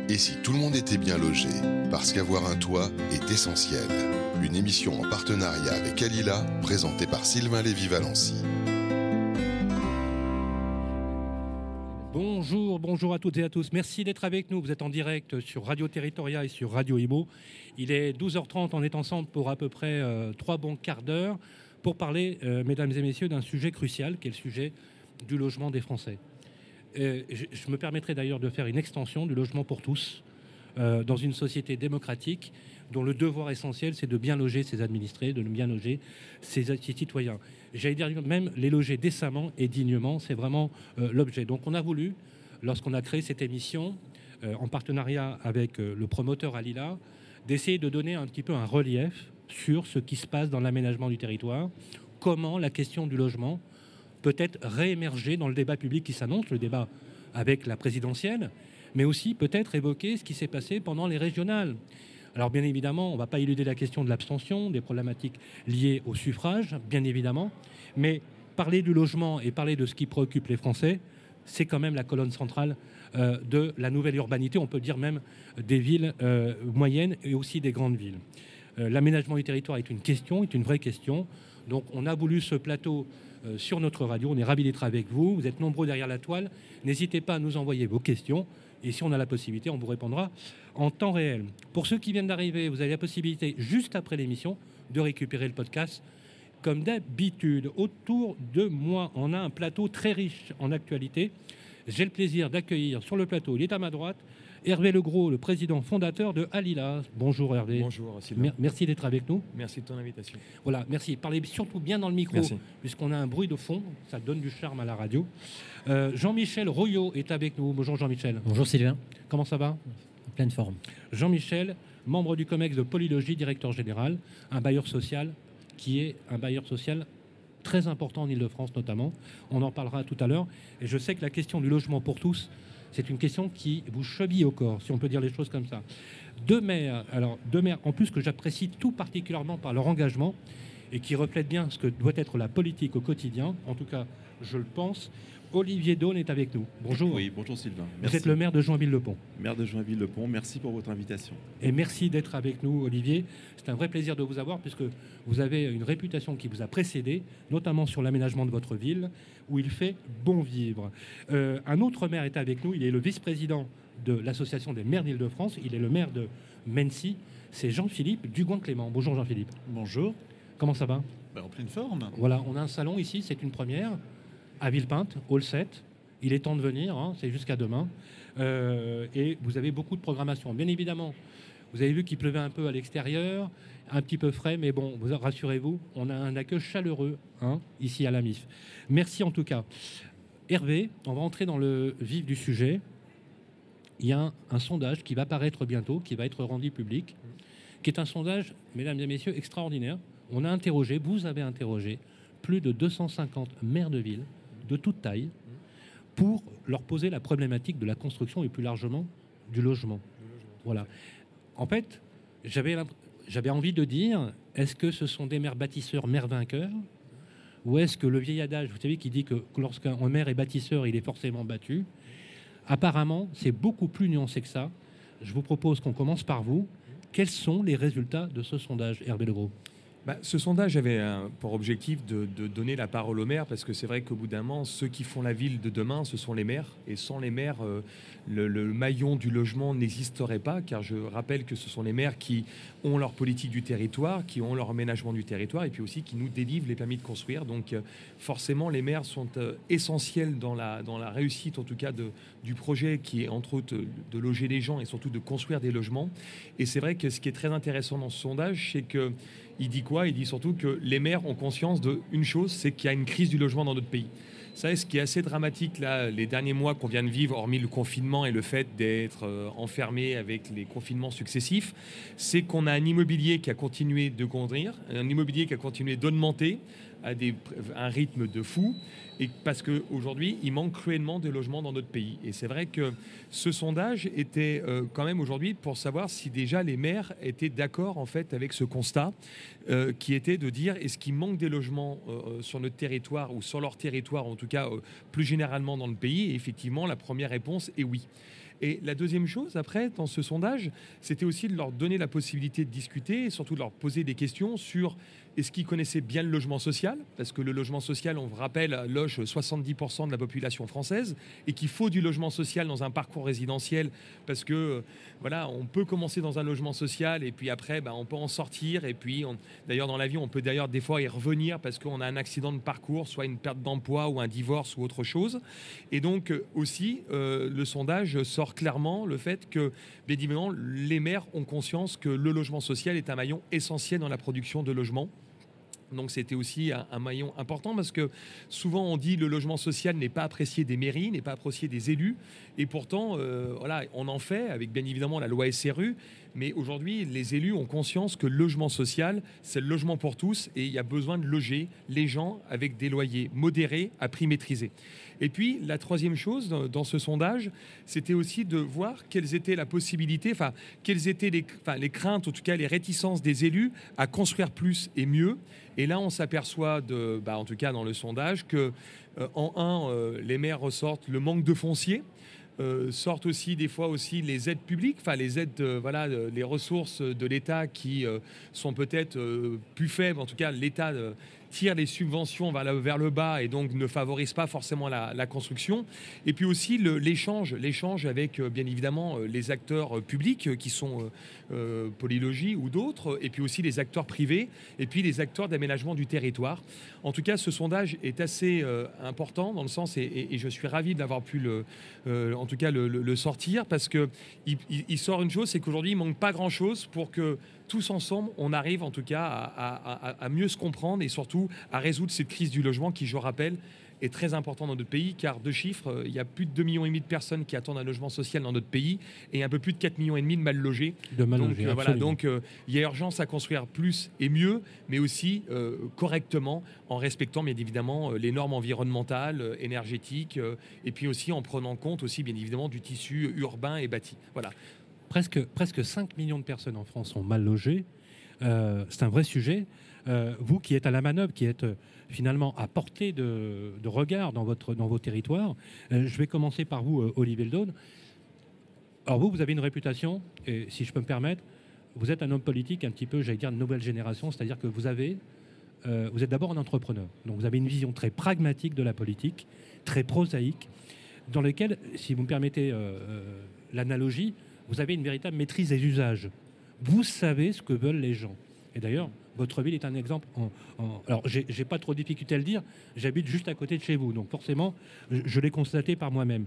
Et si tout le monde était bien logé? Parce qu'avoir un toit est essentiel. Une émission en partenariat avec Alila, présentée par Sylvain Lévy-Valency. Bonjour à toutes et à tous. Merci d'être avec nous. Vous êtes en direct sur Radio Territoria et sur Radio Imo. Il est 12h30, on est ensemble pour à peu près 3 bons quarts d'heure pour parler, mesdames et messieurs, d'un sujet crucial qui est le sujet du logement des Français. Je me permettrai d'ailleurs de faire une extension du logement pour tous dans une société démocratique dont le devoir essentiel, c'est de bien loger ses administrés, de bien loger ses citoyens. J'allais dire même les loger décemment et dignement, c'est vraiment l'objet. Donc on a voulu, lorsqu'on a créé cette émission, en partenariat avec le promoteur Alila, d'essayer de donner un petit peu un relief sur ce qui se passe dans l'aménagement du territoire, comment la question du logement peut être réémerger dans le débat public qui s'annonce, le débat avec la présidentielle, mais aussi peut-être évoquer ce qui s'est passé pendant les régionales. Alors bien évidemment, on ne va pas éluder la question de l'abstention, des problématiques liées au suffrage, bien évidemment, mais parler du logement et parler de ce qui préoccupe les Français, c'est quand même la colonne centrale de la nouvelle urbanité, on peut dire même des villes moyennes et aussi des grandes villes. L'aménagement du territoire est une question, est une vraie question. Donc on a voulu ce plateau sur notre radio, on est ravis d'être avec vous, vous êtes nombreux derrière la toile, n'hésitez pas à nous envoyer vos questions. Et si on a la possibilité, on vous répondra en temps réel. Pour ceux qui viennent d'arriver, vous avez la possibilité, juste après l'émission, de récupérer le podcast. Comme d'habitude, autour de moi, on a un plateau très riche en actualité. J'ai le plaisir d'accueillir sur le plateau, il est à ma droite, Hervé Legros, le président fondateur de Alila. Bonjour Hervé. Bonjour Sylvain. Merci d'être avec nous. Merci de ton invitation. Voilà, merci. Parlez surtout bien dans le micro, puisqu'on a un bruit de fond, ça donne du charme à la radio. Jean-Michel Royot est avec nous. Bonjour Jean-Michel. Bonjour Sylvain. Comment ça va? En pleine forme. Jean-Michel, membre du COMEX de Polylogie, directeur général, un bailleur social qui est un bailleur social très important en Ile-de-France notamment. On en parlera tout à l'heure. Et je sais que la question du logement pour tous, c'est une question qui vous cheville au corps, si on peut dire les choses comme ça. Deux maires en plus que j'apprécie tout particulièrement par leur engagement et qui reflètent bien ce que doit être la politique au quotidien, en tout cas, je le pense. Olivier Daune est avec nous. Bonjour. Oui, bonjour Sylvain. Vous êtes le maire de Joinville-le-Pont. Maire de Joinville-le-Pont, merci pour votre invitation. Et merci d'être avec nous, Olivier. C'est un vrai plaisir de vous avoir puisque vous avez une réputation qui vous a précédé, notamment sur l'aménagement de votre ville, où il fait bon vivre. Un autre maire est avec nous, il est le vice-président de l'Association des maires d'Île-de-France, il est le maire de Mennecy, c'est Jean-Philippe Dugoin-Clément. Bonjour Jean-Philippe. Bonjour. Comment ça va? En pleine forme. Voilà, on a un salon ici, c'est une première, à Villepinte, Hall 7. Il est temps de venir, hein, c'est jusqu'à demain. Et vous avez beaucoup de programmation. Bien évidemment, vous avez vu qu'il pleuvait un peu à l'extérieur, un petit peu frais, mais bon, rassurez-vous, on a un accueil chaleureux ici à la MIF. Merci en tout cas. Hervé, on va entrer dans le vif du sujet. Il y a un sondage qui va paraître bientôt, qui va être rendu public, qui est un sondage, mesdames et messieurs, extraordinaire. On a interrogé, vous avez interrogé, plus de 250 maires de ville, de toute taille, pour leur poser la problématique de la construction et plus largement du logement. Voilà. En fait, j'avais envie de dire, est-ce que ce sont des maires bâtisseurs, maires vainqueurs, ou est-ce que le vieil adage, vous savez, qui dit que lorsqu'un maire est bâtisseur, il est forcément battu? Apparemment, c'est beaucoup plus nuancé que ça. Je vous propose qu'on commence par vous. Quels sont les résultats de ce sondage, Hervé Legros? Ce sondage avait pour objectif de donner la parole aux maires, parce que c'est vrai qu'au bout d'un moment, ceux qui font la ville de demain, ce sont les maires. Et sans les maires, le maillon du logement n'existerait pas, car je rappelle que ce sont les maires qui ont leur politique du territoire, qui ont leur aménagement du territoire, et puis aussi qui nous délivrent les permis de construire. Donc forcément, les maires sont essentiels dans la réussite, en tout cas, du projet qui est, entre autres, de loger les gens et surtout de construire des logements. Et c'est vrai que ce qui est très intéressant dans ce sondage, c'est que il dit quoi? Il dit surtout que les maires ont conscience d'une chose, c'est qu'il y a une crise du logement dans notre pays. Ça, ce qui est assez dramatique, là, les derniers mois qu'on vient de vivre, hormis le confinement et le fait d'être enfermé avec les confinements successifs, c'est qu'on a un immobilier qui a continué de grandir, un immobilier qui a continué d'augmenter à un rythme de fou, et parce qu'aujourd'hui, il manque cruellement de logements dans notre pays. Et c'est vrai que ce sondage était quand même aujourd'hui pour savoir si déjà les maires étaient d'accord en fait avec ce constat, qui était de dire est-ce qu'il manque des logements sur notre territoire ou sur leur territoire, en tout cas plus généralement dans le pays. Et effectivement, la première réponse est oui. Et la deuxième chose, après, dans ce sondage, c'était aussi de leur donner la possibilité de discuter et surtout de leur poser des questions sur est-ce qu'ils connaissaient bien le logement social, parce que le logement social, on vous rappelle, loge 70% de la population française, et qu'il faut du logement social dans un parcours résidentiel, parce que voilà, on peut commencer dans un logement social, et puis après, on peut en sortir, et puis d'ailleurs dans la vie, on peut d'ailleurs des fois y revenir, parce qu'on a un accident de parcours, soit une perte d'emploi, ou un divorce, ou autre chose. Et donc aussi, le sondage sort clairement le fait que, bien évidemment, les maires ont conscience que le logement social est un maillon essentiel dans la production de logements. Donc c'était aussi un maillon important parce que souvent on dit le logement social n'est pas apprécié des mairies, n'est pas apprécié des élus, et pourtant voilà, on en fait avec bien évidemment la loi SRU, mais aujourd'hui les élus ont conscience que le logement social c'est le logement pour tous et il y a besoin de loger les gens avec des loyers modérés à prix maîtrisé. Et puis la troisième chose dans ce sondage, c'était aussi de voir quelles étaient la possibilité, quelles étaient les craintes, en tout cas les réticences des élus à construire plus et mieux. Et là, on s'aperçoit, en tout cas dans le sondage, que les maires ressortent le manque de foncier, sortent aussi des fois aussi les aides publiques, les aides, les ressources de l'État qui sont peut-être plus faibles. En tout cas, l'État tire les subventions vers le bas et donc ne favorise pas forcément la construction. Et puis aussi l'échange avec, bien évidemment, les acteurs publics qui sont Polylogie ou d'autres, et puis aussi les acteurs privés, et puis les acteurs d'aménagement du territoire. En tout cas, ce sondage est assez important dans le sens, et je suis ravi d'avoir pu le sortir, parce qu'il sort une chose, c'est qu'aujourd'hui, il ne manque pas grand-chose pour que tous ensemble, on arrive en tout cas à mieux se comprendre et surtout à résoudre cette crise du logement qui, je rappelle, est très important dans notre pays, car de chiffres, il y a plus de 2,5 millions de personnes qui attendent un logement social dans notre pays et un peu plus de 4,5 millions de mal logés. Donc il y a urgence à construire plus et mieux, mais aussi correctement, en respectant bien évidemment les normes environnementales, énergétiques, et puis aussi en prenant compte aussi bien évidemment du tissu urbain et bâti. Voilà. Presque 5 millions de personnes en France sont mal logées. C'est un vrai sujet. Vous qui êtes à la manœuvre, qui êtes finalement à portée de regard dans vos territoires, je vais commencer par vous, Olivier Ledône. Alors vous avez une réputation, et si je peux me permettre, vous êtes un homme politique un petit peu, j'allais dire, de nouvelle génération, c'est-à-dire que vous êtes d'abord un entrepreneur. Donc vous avez une vision très pragmatique de la politique, très prosaïque, dans laquelle, si vous me permettez l'analogie, vous avez une véritable maîtrise des usages. Vous savez ce que veulent les gens. Et d'ailleurs, votre ville est un exemple. Alors, j'ai pas trop de difficulté à le dire. J'habite juste à côté de chez vous. Donc, forcément, je l'ai constaté par moi-même.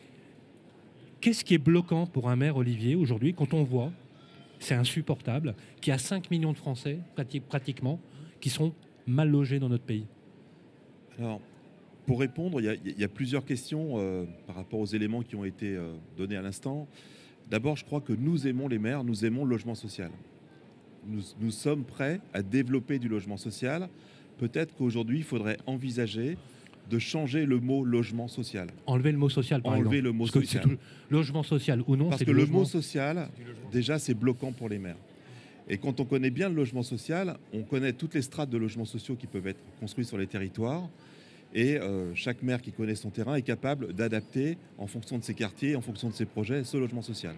Qu'est-ce qui est bloquant pour un maire, Olivier, aujourd'hui, quand on voit, c'est insupportable, qu'il y a 5 millions de Français, pratiquement, qui sont mal logés dans notre pays? Alors, pour répondre, il y a plusieurs questions par rapport aux éléments qui ont été donnés à l'instant. D'abord, je crois que nous aimons les maires, nous aimons le logement social. Nous sommes prêts à développer du logement social. Peut-être qu'aujourd'hui, il faudrait envisager de changer le mot logement social. Enlever le mot social, par exemple. Enlever le mot social. Logement social ou non, parce que le mot social, déjà, c'est bloquant pour les maires. Et quand on connaît bien le logement social, on connaît toutes les strates de logements sociaux qui peuvent être construits sur les territoires. Et chaque maire qui connaît son terrain est capable d'adapter, en fonction de ses quartiers, en fonction de ses projets, ce logement social.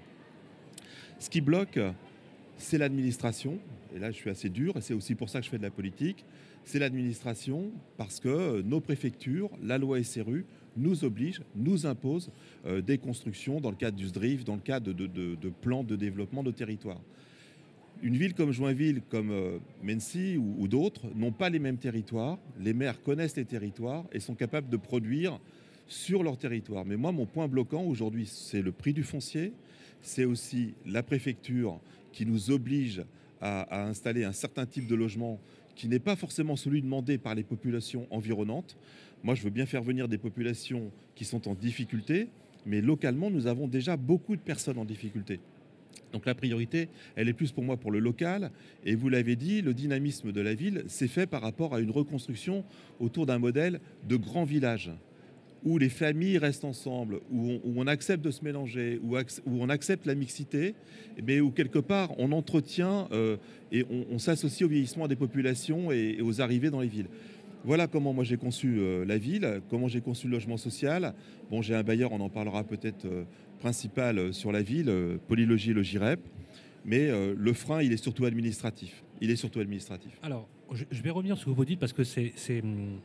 Ce qui bloque, c'est l'administration. Et là, je suis assez dur, et c'est aussi pour ça que je fais de la politique. C'est l'administration, parce que nos préfectures, la loi SRU, nous oblige, nous impose des constructions dans le cadre du SDRIF, dans le cadre de plans de développement de territoire. Une ville comme Joinville, comme Mennecy ou d'autres n'ont pas les mêmes territoires. Les maires connaissent les territoires et sont capables de produire sur leur territoire. Mais moi, mon point bloquant aujourd'hui, c'est le prix du foncier. C'est aussi la préfecture qui nous oblige à installer un certain type de logement qui n'est pas forcément celui demandé par les populations environnantes. Moi, je veux bien faire venir des populations qui sont en difficulté, mais localement, nous avons déjà beaucoup de personnes en difficulté. Donc la priorité, elle est plus pour moi pour le local. Et vous l'avez dit, le dynamisme de la ville s'est fait par rapport à une reconstruction autour d'un modèle de grand village, où les familles restent ensemble, où on accepte de se mélanger, où on accepte la mixité, mais où quelque part on entretient et on s'associe au vieillissement des populations et aux arrivées dans les villes. Voilà comment moi j'ai conçu la ville, comment j'ai conçu le logement social. Bon, j'ai un bailleur, on en parlera peut-être principal sur la ville, Polylogie et le GIREP. Mais le frein, il est surtout administratif. Alors, je vais revenir sur ce que vous dites parce que c'est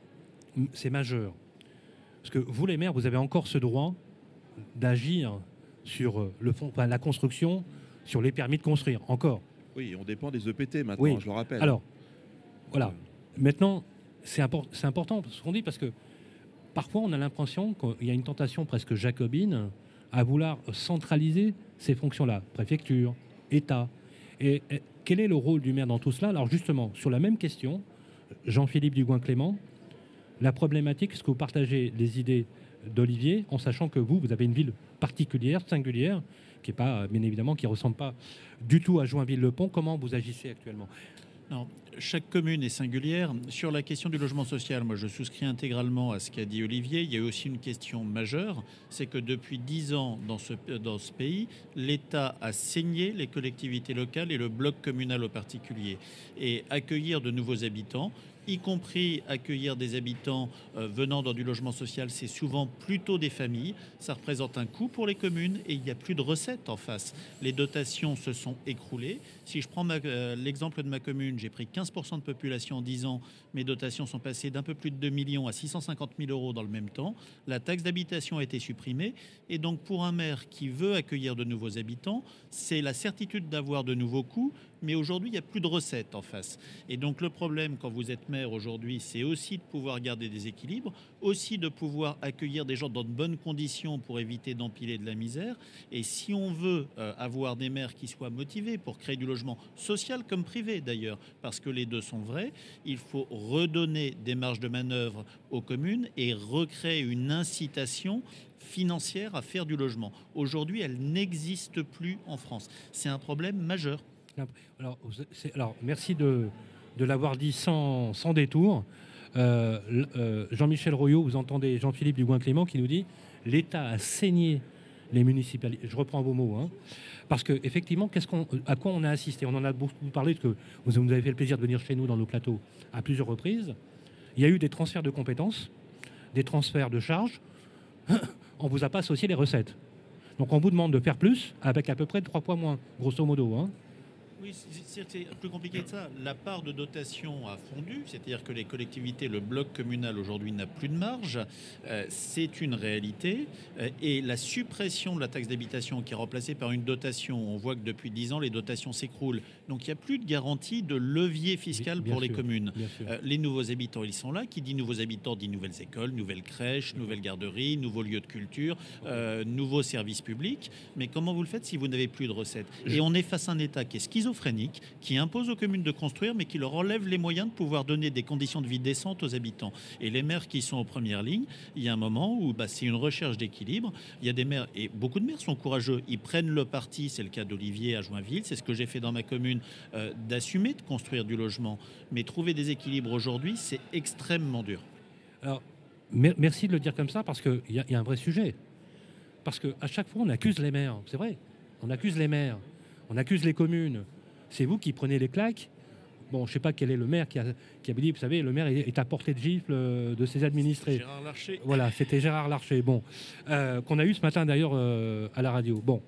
majeur. Parce que vous, les maires, vous avez encore ce droit d'agir sur la construction, sur les permis de construire, encore. Oui, on dépend des EPT maintenant, oui. Je le rappelle. Alors, voilà. Maintenant, c'est important ce qu'on dit parce que parfois, on a l'impression qu'il y a une tentation presque jacobine à vouloir centraliser ces fonctions-là, préfecture, État. Et quel est le rôle du maire dans tout cela? Alors justement, sur la même question, Jean-Philippe Dugouin-Clément, la problématique, est-ce que vous partagez les idées d'Olivier, en sachant que vous avez une ville particulière, singulière, qui est pas, bien évidemment, qui ne ressemble pas du tout à Joinville-le-Pont. Comment vous agissez actuellement? Non, chaque commune est singulière. Sur la question du logement social, moi je souscris intégralement à ce qu'a dit Olivier. Il y a aussi une question majeure, c'est que depuis 10 ans dans ce pays, l'État a saigné les collectivités locales et le bloc communal au particulier. Et accueillir de nouveaux habitants, y compris accueillir des habitants venant dans du logement social, c'est souvent plutôt des familles. Ça représente un coût pour les communes et il n'y a plus de recettes en face. Les dotations se sont écroulées. Si je prends l'exemple de ma commune, j'ai pris 15% de population en 10 ans. Mes dotations sont passées d'un peu plus de 2 millions à 650 000 euros dans le même temps. La taxe d'habitation a été supprimée. Et donc pour un maire qui veut accueillir de nouveaux habitants, c'est la certitude d'avoir de nouveaux coûts. Mais aujourd'hui, il n'y a plus de recettes en face. Et donc le problème, quand vous êtes maire aujourd'hui, c'est aussi de pouvoir garder des équilibres, aussi de pouvoir accueillir des gens dans de bonnes conditions pour éviter d'empiler de la misère. Et si on veut avoir des maires qui soient motivés pour créer du logement social comme privé d'ailleurs, parce que les deux sont vrais, il faut redonner des marges de manœuvre aux communes et recréer une incitation financière à faire du logement. Aujourd'hui, elle n'existe plus en France. C'est un problème majeur. Alors, merci de l'avoir dit sans détour. Jean-Michel Royot, vous entendez Jean-Philippe Dugouin-Clément qui nous dit « l'État a saigné les municipalités ». Je reprends vos mots. Hein, parce qu'effectivement, à quoi on a assisté? On en a beaucoup parlé, parce que vous avez fait le plaisir de venir chez nous dans nos plateaux à plusieurs reprises. Il y a eu des transferts de compétences, des transferts de charges. On ne vous a pas associé les recettes. Donc on vous demande de faire plus avec à peu près 3 fois moins, grosso modo. Hein. Oui, c'est plus compliqué que ça. La part de dotation a fondu, c'est-à-dire que les collectivités, le bloc communal aujourd'hui n'a plus de marge. C'est une réalité. Et la suppression de la taxe d'habitation qui est remplacée par une dotation, on voit que depuis 10 ans, les dotations s'écroulent. Donc il n'y a plus de garantie de levier fiscal pour les communes. Les nouveaux habitants, ils sont là. Qui dit nouveaux habitants dit nouvelles écoles, nouvelles crèches, nouvelles garderies, nouveaux lieux de culture, nouveaux services publics. Mais comment vous le faites si vous n'avez plus de recettes? Et on est face à un État qui est schizophrénique, qui impose aux communes de construire, mais qui leur enlève les moyens de pouvoir donner des conditions de vie décentes aux habitants. Et les maires qui sont en première ligne, il y a un moment où c'est une recherche d'équilibre. Il y a des maires, et beaucoup de maires sont courageux, ils prennent le parti, c'est le cas d'Olivier à Joinville, c'est ce que j'ai fait dans ma commune, d'assumer de construire du logement. Mais trouver des équilibres aujourd'hui, c'est extrêmement dur. Alors, merci de le dire comme ça, parce qu'il y a un vrai sujet. Parce qu'à chaque fois, on accuse les maires, c'est vrai, on accuse les maires, on accuse les communes. C'est vous qui prenez les claques. Bon, je ne sais pas quel est le maire qui a dit, vous savez, le maire est à portée de gifle de ses administrés. Gérard Larcher. Voilà, c'était Gérard Larcher. Bon, qu'on a eu ce matin d'ailleurs à la radio. Bon,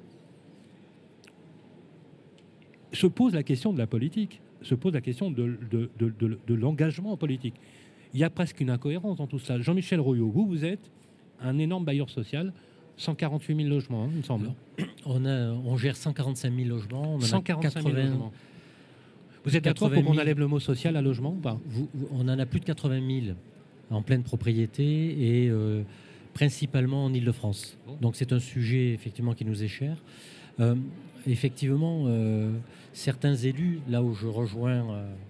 se pose la question de la politique, se pose la question de l'engagement politique. Il y a presque une incohérence dans tout ça. Jean-Michel Royot, vous êtes un énorme bailleur social. 148 000 logements, hein, il me semble. On gère 145 000 logements. On 145 000 logements. Vous êtes d'accord pour qu'on enlève le mot social à logement ou pas? On en a plus de 80 000 en pleine propriété et principalement en Ile-de-France. Bon. Donc c'est un sujet effectivement qui nous est cher. Effectivement, certains élus, là où je rejoins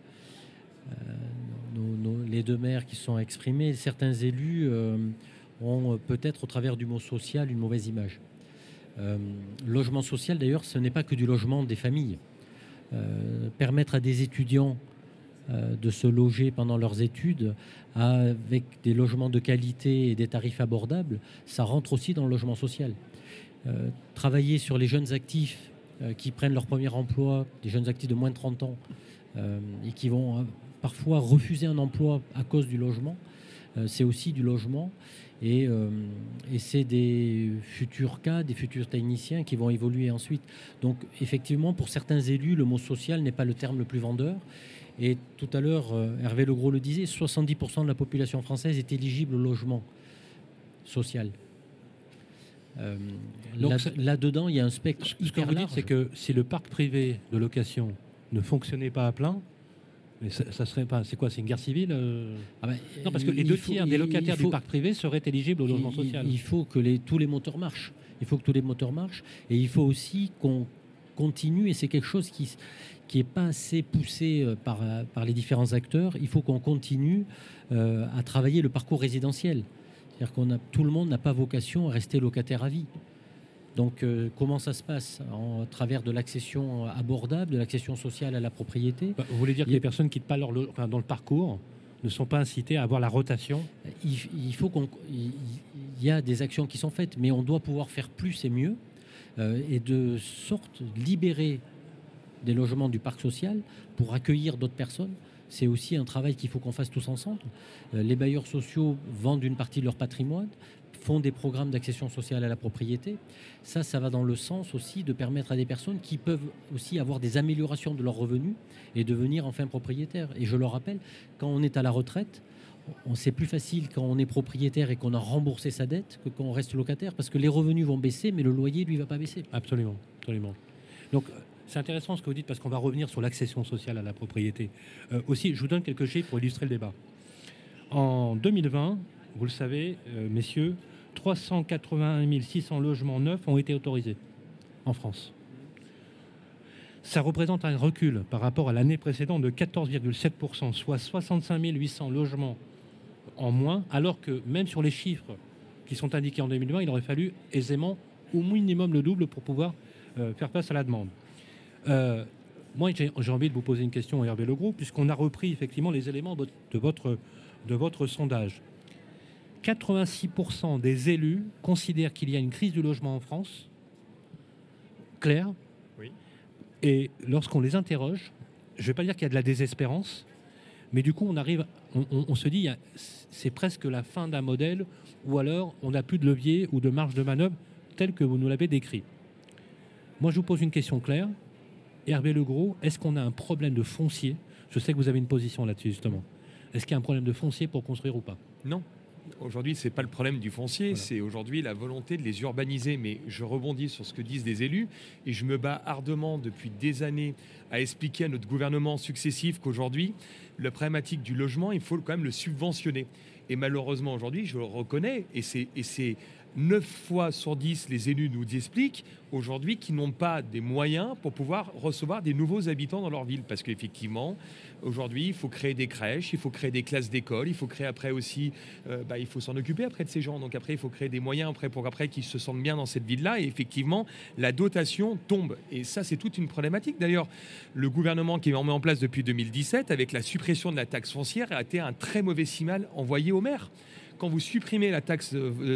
les deux maires qui sont exprimés, certains élus ont peut-être au travers du mot social une mauvaise image. Logement social d'ailleurs, ce n'est pas que du logement des familles. Permettre à des étudiants de se loger pendant leurs études avec des logements de qualité et des tarifs abordables, ça rentre aussi dans le logement social. Travailler sur les jeunes actifs qui prennent leur premier emploi, des jeunes actifs de moins de 30 ans et qui vont parfois refuser un emploi à cause du logement, c'est aussi du logement. Et c'est des futurs cas, des futurs techniciens qui vont évoluer ensuite. Donc effectivement, pour certains élus, le mot social n'est pas le terme le plus vendeur. Et tout à l'heure, Hervé Legros le disait, 70% de la population française est éligible au logement social. Là-dedans, il y a un spectre Ce que hyper vous dites, large. c'est que si le parc privé de location ne fonctionnait pas à plein, mais ça serait pas. C'est quoi? C'est une guerre civile Non, parce que les deux tiers des locataires du parc privé seraient éligibles au logement social. Il faut que tous les moteurs marchent. Il faut que tous les moteurs marchent. Et il faut aussi qu'on continue, et c'est quelque chose qui n'est pas assez poussé par les différents acteurs, il faut qu'on continue à travailler le parcours résidentiel. C'est-à-dire tout le monde n'a pas vocation à rester locataire à vie. Donc, comment ça se passe? À travers de l'accession abordable, de l'accession sociale à la propriété. Vous voulez dire que les personnes qui quittent pas dans le parcours ne sont pas incitées à avoir la rotation? Il y a des actions qui sont faites, mais on doit pouvoir faire plus et mieux, et de sorte libérer des logements du parc social pour accueillir d'autres personnes. C'est aussi un travail qu'il faut qu'on fasse tous ensemble. Les bailleurs sociaux vendent une partie de leur patrimoine, font des programmes d'accession sociale à la propriété. Ça va dans le sens aussi de permettre à des personnes qui peuvent aussi avoir des améliorations de leurs revenus et devenir enfin propriétaires. Et je le rappelle, quand on est à la retraite, c'est plus facile quand on est propriétaire et qu'on a remboursé sa dette que quand on reste locataire, parce que les revenus vont baisser, mais le loyer, lui, ne va pas baisser. Absolument, absolument. Donc, c'est intéressant ce que vous dites, parce qu'on va revenir sur l'accession sociale à la propriété. Aussi, je vous donne quelques chiffres pour illustrer le débat. En 2020, vous le savez, messieurs, 381 600 logements neufs ont été autorisés en France. Ça représente un recul par rapport à l'année précédente de 14,7%, soit 65 800 logements en moins, alors que même sur les chiffres qui sont indiqués en 2020, il aurait fallu aisément au minimum le double pour pouvoir faire face à la demande. Moi, j'ai envie de vous poser une question, Hervé Legros, puisqu'on a repris effectivement les éléments de votre sondage. 86% des élus considèrent qu'il y a une crise du logement en France, claire. Oui. Et lorsqu'on les interroge, je ne vais pas dire qu'il y a de la désespérance, mais du coup, on se dit, c'est presque la fin d'un modèle, ou alors on n'a plus de levier ou de marge de manœuvre tel que vous nous l'avez décrit. Moi, je vous pose une question claire. Hervé Legros, est-ce qu'on a un problème de foncier? Je sais que vous avez une position là-dessus, justement. Est-ce qu'il y a un problème de foncier pour construire ou pas? Non. Aujourd'hui, ce n'est pas le problème du foncier, voilà. C'est aujourd'hui la volonté de les urbaniser. Mais je rebondis sur ce que disent les élus et je me bats ardemment depuis des années à expliquer à notre gouvernement successif qu'aujourd'hui, la problématique du logement, il faut quand même le subventionner. Et malheureusement, aujourd'hui, je le reconnais, et c'est 9 fois sur 10, les élus nous expliquent aujourd'hui qu'ils n'ont pas des moyens pour pouvoir recevoir des nouveaux habitants dans leur ville. Parce qu'effectivement, aujourd'hui, il faut créer des crèches, il faut créer des classes d'école, il faut créer après aussi, il faut s'en occuper après de ces gens. Donc après, il faut créer des moyens pour après qu'ils se sentent bien dans cette ville-là. Et effectivement, la dotation tombe. Et ça, c'est toute une problématique. D'ailleurs, le gouvernement qui est mis en place depuis 2017, avec la suppression de la taxe foncière, a été un très mauvais signal envoyé aux maires. Quand vous supprimez la taxe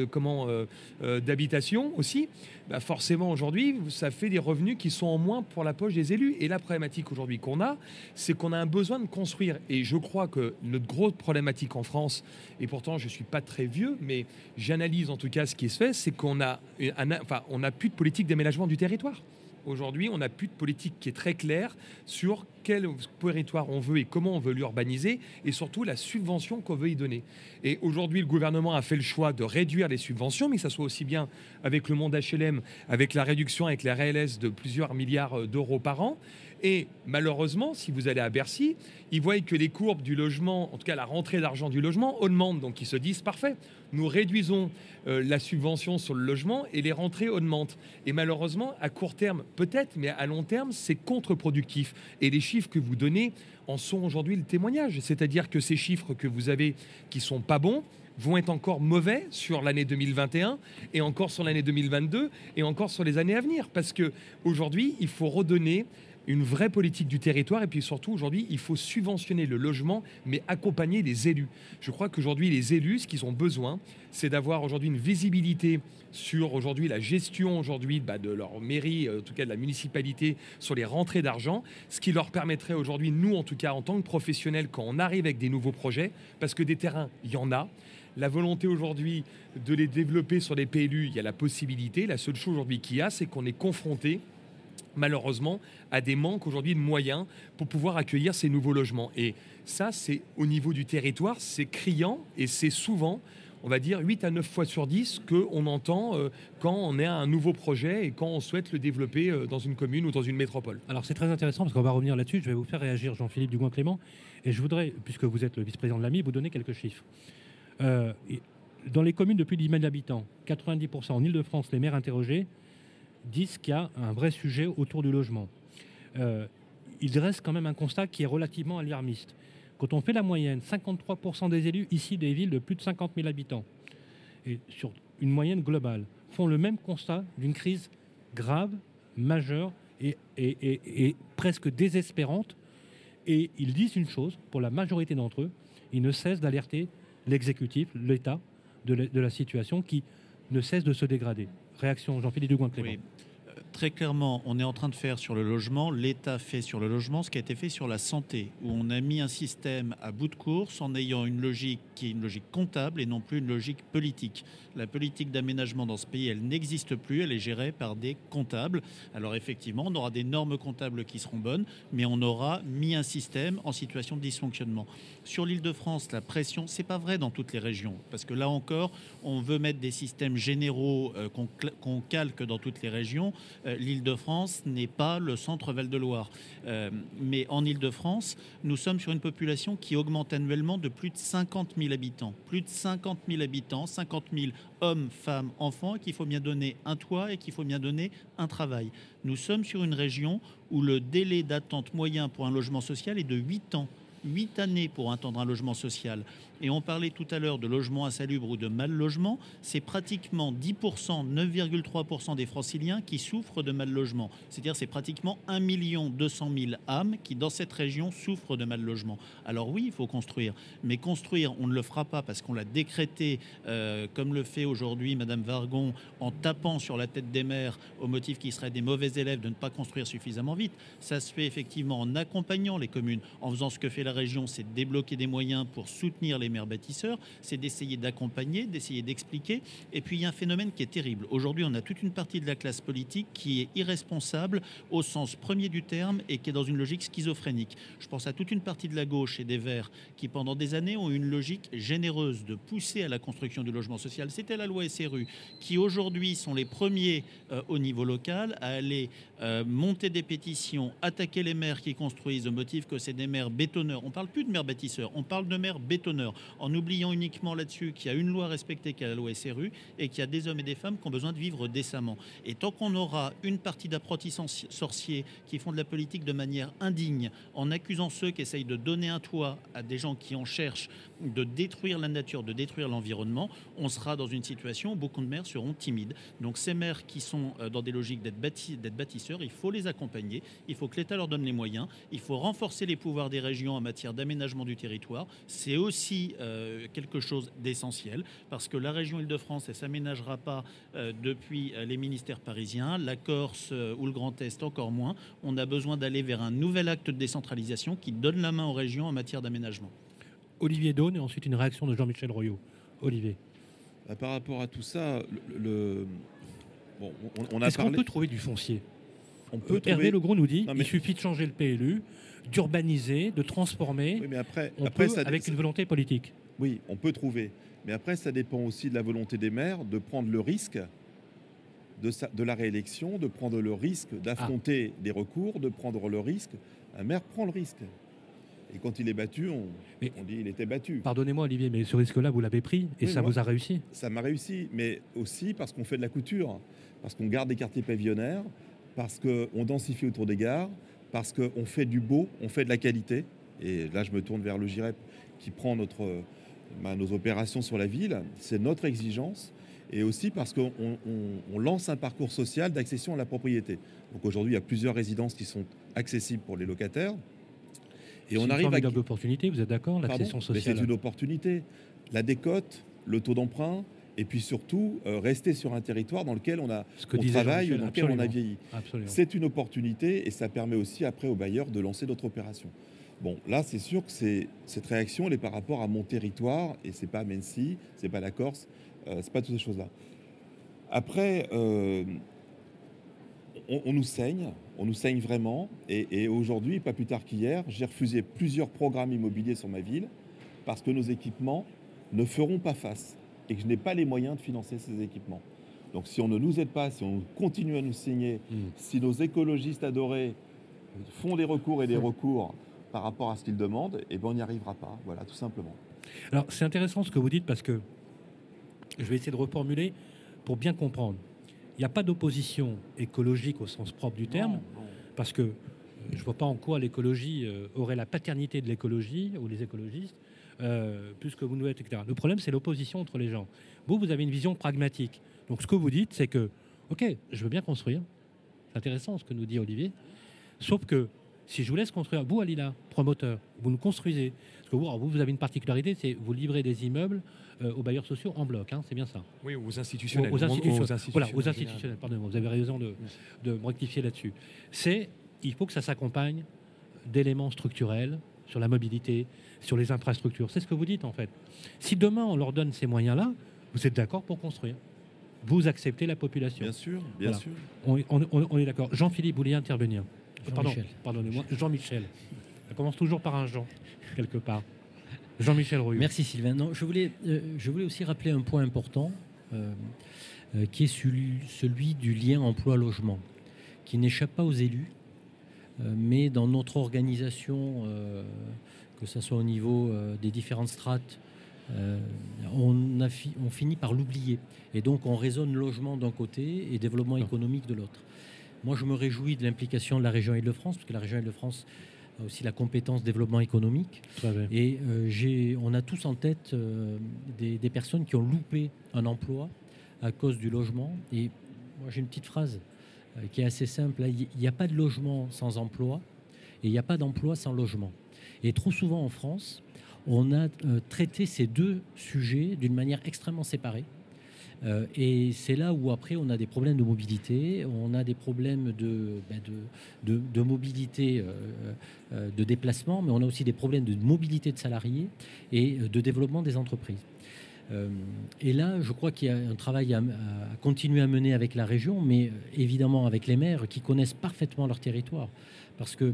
d'habitation aussi, forcément aujourd'hui, ça fait des revenus qui sont en moins pour la poche des élus. Et la problématique aujourd'hui qu'on a, c'est qu'on a un besoin de construire. Et je crois que notre grosse problématique en France, et pourtant je ne suis pas très vieux, mais j'analyse en tout cas ce qui se fait, c'est qu'on a, on n'a plus de politique d'aménagement du territoire. Aujourd'hui, on n'a plus de politique qui est très claire sur quel territoire on veut et comment on veut l'urbaniser, et surtout la subvention qu'on veut y donner. Et aujourd'hui, le gouvernement a fait le choix de réduire les subventions, mais que ça soit aussi bien avec le monde HLM, avec la réduction avec la RLS de plusieurs milliards d'euros par an. Et malheureusement, si vous allez à Bercy, ils voient que les courbes du logement, en tout cas la rentrée d'argent du logement, augmentent. Donc ils se disent, parfait, nous réduisons la subvention sur le logement et les rentrées augmentent. Et malheureusement, à court terme, peut-être, mais à long terme, c'est contre-productif. Et les chiffres que vous donnez en sont aujourd'hui le témoignage. C'est-à-dire que ces chiffres que vous avez qui ne sont pas bons vont être encore mauvais sur l'année 2021 et encore sur l'année 2022 et encore sur les années à venir. Parce qu'aujourd'hui, il faut redonner une vraie politique du territoire. Et puis surtout, aujourd'hui, il faut subventionner le logement, mais accompagner les élus. Je crois qu'aujourd'hui, les élus, ce qu'ils ont besoin, c'est d'avoir aujourd'hui une visibilité sur aujourd'hui la gestion aujourd'hui de leur mairie, en tout cas de la municipalité, sur les rentrées d'argent, ce qui leur permettrait aujourd'hui, nous en tout cas en tant que professionnels, quand on arrive avec des nouveaux projets, parce que des terrains, il y en a. La volonté aujourd'hui de les développer sur des PLU, il y a la possibilité. La seule chose aujourd'hui qu'il y a, c'est qu'on est confronté malheureusement à des manques aujourd'hui de moyens pour pouvoir accueillir ces nouveaux logements. Et ça, c'est au niveau du territoire, c'est criant et c'est souvent, on va dire 8 à 9 fois sur 10 qu'on entend quand on est à un nouveau projet et quand on souhaite le développer dans une commune ou dans une métropole. Alors c'est très intéressant parce qu'on va revenir là-dessus. Je vais vous faire réagir Jean-Philippe Dugoin-Clément et je voudrais, puisque vous êtes le vice-président de l'AMI, vous donner quelques chiffres. Dans les communes de plus de 10 000 habitants, 90% en Ile-de-France, les maires interrogés disent qu'il y a un vrai sujet autour du logement. Il dresse quand même un constat qui est relativement alarmiste. Quand on fait la moyenne, 53% des élus ici des villes de plus de 50 000 habitants, et sur une moyenne globale, font le même constat d'une crise grave, majeure et presque désespérante. Et ils disent une chose, pour la majorité d'entre eux, ils ne cessent d'alerter l'exécutif, l'État, de la situation qui ne cesse de se dégrader. Réaction, Jean-Philippe Dugoin-Clément. Oui. Très clairement, on est en train de faire sur le logement, l'État fait sur le logement ce qui a été fait sur la santé, où on a mis un système à bout de course en ayant une logique qui est une logique comptable et non plus une logique politique. La politique d'aménagement dans ce pays, elle n'existe plus, elle est gérée par des comptables. Alors effectivement, on aura des normes comptables qui seront bonnes, mais on aura mis un système en situation de dysfonctionnement. Sur l'Île-de-France, la pression, c'est pas vrai dans toutes les régions, parce que là encore, on veut mettre des systèmes généraux qu'on calque dans toutes les régions. L'Île-de-France n'est pas le centre Val-de-Loire. Mais en Île-de-France, nous sommes sur une population qui augmente annuellement de plus de 50 000 habitants. Plus de 50 000 habitants, 50 000 hommes, femmes, enfants, et qu'il faut bien donner un toit et qu'il faut bien donner un travail. Nous sommes sur une région où le délai d'attente moyen pour un logement social est de 8 ans. 8 années pour attendre un logement social. Et on parlait tout à l'heure de logement insalubre ou de mal logement. C'est pratiquement 10%, 9,3% des franciliens qui souffrent de mal logement. C'est-à-dire c'est pratiquement 1 200 000 âmes qui, dans cette région, souffrent de mal logement. Alors oui, il faut construire. Mais construire, on ne le fera pas parce qu'on l'a décrété, comme le fait aujourd'hui Madame Wargon, en tapant sur la tête des maires au motif qu'ils seraient des mauvais élèves de ne pas construire suffisamment vite. Ça se fait effectivement en accompagnant les communes, en faisant ce que fait la région, c'est de débloquer des moyens pour soutenir les maires bâtisseurs, c'est d'essayer d'accompagner, d'essayer d'expliquer. Et puis il y a un phénomène qui est terrible. Aujourd'hui, on a toute une partie de la classe politique qui est irresponsable au sens premier du terme et qui est dans une logique schizophrénique. Je pense à toute une partie de la gauche et des Verts qui, pendant des années, ont eu une logique généreuse de pousser à la construction du logement social. C'était la loi SRU, qui aujourd'hui sont les premiers au niveau local à aller monter des pétitions, attaquer les maires qui construisent au motif que c'est des maires bétonneurs. On ne parle plus de maires bâtisseurs, on parle de maires bétonneurs, en oubliant uniquement là-dessus qu'il y a une loi respectée qui est la loi SRU et qu'il y a des hommes et des femmes qui ont besoin de vivre décemment. Et tant qu'on aura une partie d'apprentis sorciers qui font de la politique de manière indigne, en accusant ceux qui essayent de donner un toit à des gens qui en cherchent, de détruire la nature, de détruire l'environnement, on sera dans une situation où beaucoup de maires seront timides. Donc ces maires qui sont dans des logiques d'être bâtisseurs, il faut les accompagner, il faut que l'État leur donne les moyens, il faut renforcer les pouvoirs des régions en matière d'aménagement du territoire. C'est aussi quelque chose d'essentiel parce que la région Île-de-France, elle ne s'aménagera pas depuis les ministères parisiens, la Corse ou le Grand Est encore moins. On a besoin d'aller vers un nouvel acte de décentralisation qui donne la main aux régions en matière d'aménagement. Olivier Daune et ensuite une réaction de Jean-Michel Royot. Olivier. Par rapport à tout ça, bon, Est-ce qu'on peut trouver du foncier? On peut Hervé Legros nous dit qu'il suffit de changer le PLU, d'urbaniser, de transformer. Oui, mais après avec une volonté politique. Oui, on peut trouver. Mais après, ça dépend aussi de la volonté des maires de prendre le risque de la réélection, de prendre le risque d'affronter des recours, de prendre le risque. Un maire prend le risque. Et quand il est battu, on dit il était battu. Pardonnez-moi Olivier, mais ce risque-là, vous l'avez pris et ça vous a réussi? Ça m'a réussi, mais aussi parce qu'on fait de la couture, parce qu'on garde des quartiers pavillonnaires, parce qu'on densifie autour des gares, parce qu'on fait du beau, on fait de la qualité. Et là, je me tourne vers le GIREP qui prend nos opérations sur la ville. C'est notre exigence. et aussi parce qu'on on lance un parcours social d'accession à la propriété. Donc aujourd'hui, il y a plusieurs résidences qui sont accessibles pour les locataires. Et on arrive à une opportunité, vous êtes d'accord, l'accession sociale. C'est une opportunité. La décote, le taux d'emprunt, et puis surtout rester sur un territoire dans lequel on travaille, dans lequel on a vieilli. C'est une opportunité et ça permet aussi après aux bailleurs de lancer d'autres opérations. Bon, là, c'est sûr que cette réaction, elle est par rapport à mon territoire, et c'est pas Mency, c'est pas la Corse, c'est pas toutes ces choses-là. Après, on nous saigne vraiment, et aujourd'hui, pas plus tard qu'hier, j'ai refusé plusieurs programmes immobiliers sur ma ville parce que nos équipements ne feront pas face et que je n'ai pas les moyens de financer ces équipements. Donc si on ne nous aide pas, si on continue à nous saigner, si nos écologistes adorés font des recours et des recours par rapport à ce qu'ils demandent, eh ben on n'y arrivera pas, voilà, tout simplement. Alors c'est intéressant ce que vous dites parce que je vais essayer de reformuler pour bien comprendre. Il n'y a pas d'opposition écologique au sens propre du terme, parce que je ne vois pas en quoi l'écologie aurait la paternité de l'écologie ou les écologistes, plus que vous nous êtes, etc. Le problème, c'est l'opposition entre les gens. Vous avez une vision pragmatique. Donc ce que vous dites, c'est que, ok, je veux bien construire. C'est intéressant ce que nous dit Olivier. Sauf que si je vous laisse construire, vous, Alila, promoteur, vous nous construisez. Parce que vous avez une particularité, c'est vous livrez des immeubles aux bailleurs sociaux en bloc, hein, c'est bien ça. Oui, aux institutionnels. Aux institutionnels, pardon, vous avez raison de me rectifier là-dessus. Il faut que ça s'accompagne d'éléments structurels sur la mobilité, sur les infrastructures. C'est ce que vous dites en fait. Si demain on leur donne ces moyens-là, vous êtes d'accord pour construire. Vous acceptez la population. Bien sûr, bien sûr. On est d'accord. Jean-Philippe, vous vouliez intervenir. Pardonnez-moi, Jean-Michel. Ça commence toujours par un Jean, quelque part. Jean-Michel Rouillou. Merci Sylvain. Non, je voulais aussi rappeler un point important qui est celui du lien emploi-logement, qui n'échappe pas aux élus, mais dans notre organisation, que ce soit au niveau des différentes strates, on finit par l'oublier. Et donc on raisonne logement d'un côté et développement économique de l'autre. Moi, je me réjouis de l'implication de la région Île-de-France, parce que la région Île-de-France a aussi la compétence développement économique. Et on a tous en tête des personnes qui ont loupé un emploi à cause du logement. Et moi, j'ai une petite phrase qui est assez simple. Il n'y a pas de logement sans emploi et il n'y a pas d'emploi sans logement. Et trop souvent en France, on a traité ces deux sujets d'une manière extrêmement séparée. Et c'est là où après on a des problèmes de mobilité, on a des problèmes de mobilité, de déplacement, mais on a aussi des problèmes de mobilité de salariés et de développement des entreprises. Et là, je crois qu'il y a un travail à continuer à mener avec la région, mais évidemment avec les maires qui connaissent parfaitement leur territoire. Parce que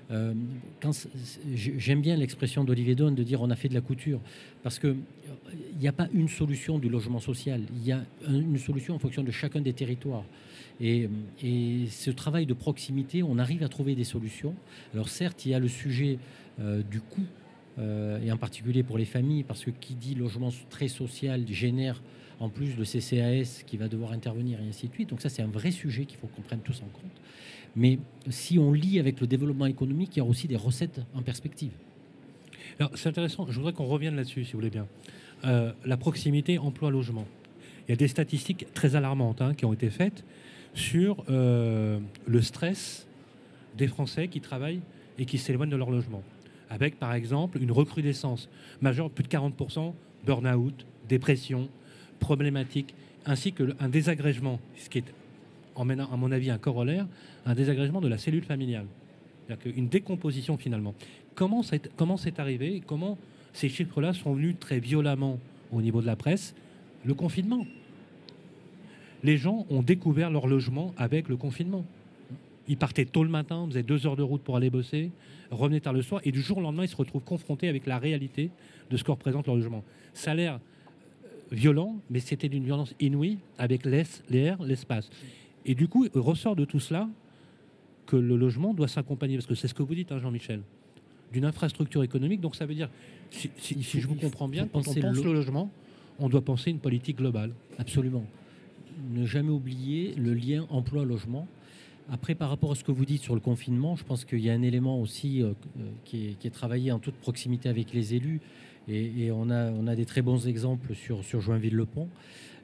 j'aime bien l'expression d'Olivier Daune de dire on a fait de la couture, parce qu'il n'y a pas une solution du logement social, il y a une solution en fonction de chacun des territoires. Et ce travail de proximité, on arrive à trouver des solutions. Alors certes, il y a le sujet du coût, et en particulier pour les familles, parce que qui dit logement très social génère en plus le CCAS qui va devoir intervenir et ainsi de suite. Donc ça, c'est un vrai sujet qu'il faut qu'on prenne tous en compte. Mais si on lie avec le développement économique, il y a aussi des recettes en perspective. Alors, c'est intéressant. Je voudrais qu'on revienne là-dessus, si vous voulez bien. La proximité emploi-logement. Il y a des statistiques très alarmantes qui ont été faites sur le stress des Français qui travaillent et qui s'éloignent de leur logement. Avec, par exemple, une recrudescence majeure, plus de 40%, burn-out, dépression, problématique, ainsi qu'un désagrégement, ce qui est, à mon avis, un corollaire, un désagrégement de la cellule familiale. C'est-à-dire une décomposition finalement. Comment c'est arrivé? Comment ces chiffres-là sont venus très violemment au niveau de la presse? Le confinement. Les gens ont découvert leur logement avec le confinement. Ils partaient tôt le matin, faisaient 2 heures de route pour aller bosser, revenaient tard le soir, et du jour au lendemain, ils se retrouvent confrontés avec la réalité de ce que représente leur logement. Ça a l'air violent, mais c'était d'une violence inouïe avec l'air, l'espace. Et du coup, il ressort de tout cela que le logement doit s'accompagner, parce que c'est ce que vous dites, Jean-Michel, d'une infrastructure économique. Donc ça veut dire, si je vous comprends bien, quand on pense le logement, on doit penser une politique globale. Absolument. Ne jamais oublier le lien emploi-logement. Après, par rapport à ce que vous dites sur le confinement, je pense qu'il y a un élément aussi qui est travaillé en toute proximité avec les élus. Et on a des très bons exemples sur Joinville-le-Pont.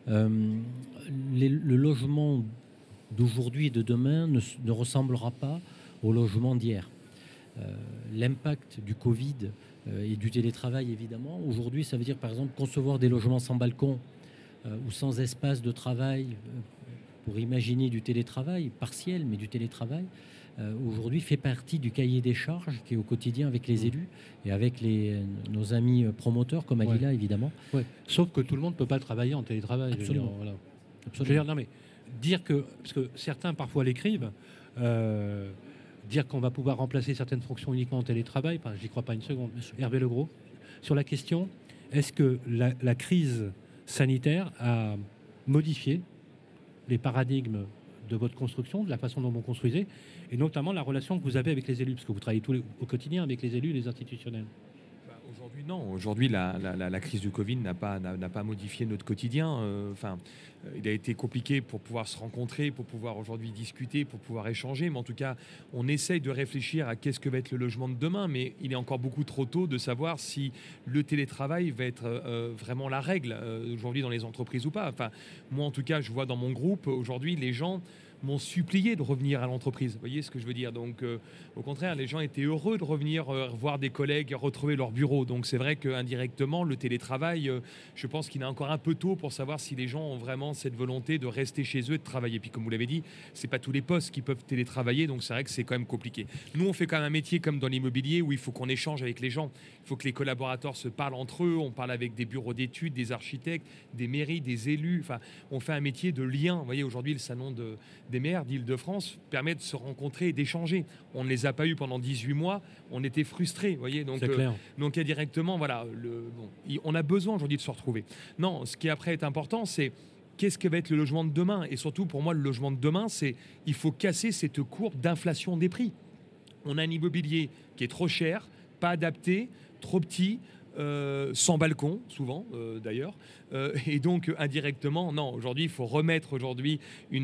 Le logement d'aujourd'hui et de demain ne ressemblera pas au logement d'hier. L'impact du Covid et du télétravail, évidemment. Aujourd'hui, ça veut dire, par exemple, concevoir des logements sans balcon ou sans espace de travail pour imaginer du télétravail, partiel, mais du télétravail, aujourd'hui fait partie du cahier des charges qui est au quotidien avec les élus et avec nos amis promoteurs, comme Alila, évidemment. Ouais. Sauf que tout le monde ne peut pas travailler en télétravail. Absolument. Je veux dire, voilà. Absolument. Je veux dire, non, mais dire que, parce que certains parfois l'écrivent, dire qu'on va pouvoir remplacer certaines fonctions uniquement en télétravail, enfin, j'y crois pas une seconde. Hervé Legros, sur la question, est-ce que la crise sanitaire a modifié les paradigmes de votre construction, de la façon dont vous construisez, et notamment la relation que vous avez avec les élus, parce que vous travaillez au quotidien avec les élus et les institutionnels? Aujourd'hui, non. Aujourd'hui, la crise du Covid n'a pas modifié notre quotidien. Il a été compliqué pour pouvoir se rencontrer, pour pouvoir aujourd'hui discuter, pour pouvoir échanger. Mais en tout cas, on essaye de réfléchir à qu'est-ce que va être le logement de demain. Mais il est encore beaucoup trop tôt de savoir si le télétravail va être vraiment la règle aujourd'hui dans les entreprises ou pas. Enfin, moi, en tout cas, je vois dans mon groupe, aujourd'hui, les gens m'ont supplié de revenir à l'entreprise. Vous voyez ce que je veux dire? Donc, au contraire, les gens étaient heureux de revenir voir des collègues, retrouver leur bureau. Donc, c'est vrai qu'indirectement, le télétravail, je pense qu'il est encore un peu tôt pour savoir si les gens ont vraiment cette volonté de rester chez eux et de travailler. Puis, comme vous l'avez dit, c'est pas tous les postes qui peuvent télétravailler, donc c'est vrai que c'est quand même compliqué. Nous, on fait quand même un métier comme dans l'immobilier où il faut qu'on échange avec les gens. Il faut que les collaborateurs se parlent entre eux. On parle avec des bureaux d'études, des architectes, des mairies, des élus. Enfin, on fait un métier de lien. Vous voyez, aujourd'hui, le salon des maires d'Île-de-France permet de se rencontrer et d'échanger. On ne les a pas eus pendant 18 mois, on était frustrés, voyez. Donc, donc indirectement, voilà, on a besoin aujourd'hui de se retrouver. Non, ce qui après est important, c'est qu'est-ce que va être le logement de demain? Et surtout, pour moi, le logement de demain, c'est il faut casser cette courbe d'inflation des prix. On a un immobilier qui est trop cher, pas adapté, trop petit, sans balcon, souvent d'ailleurs. Et donc, indirectement, non, aujourd'hui, il faut remettre aujourd'hui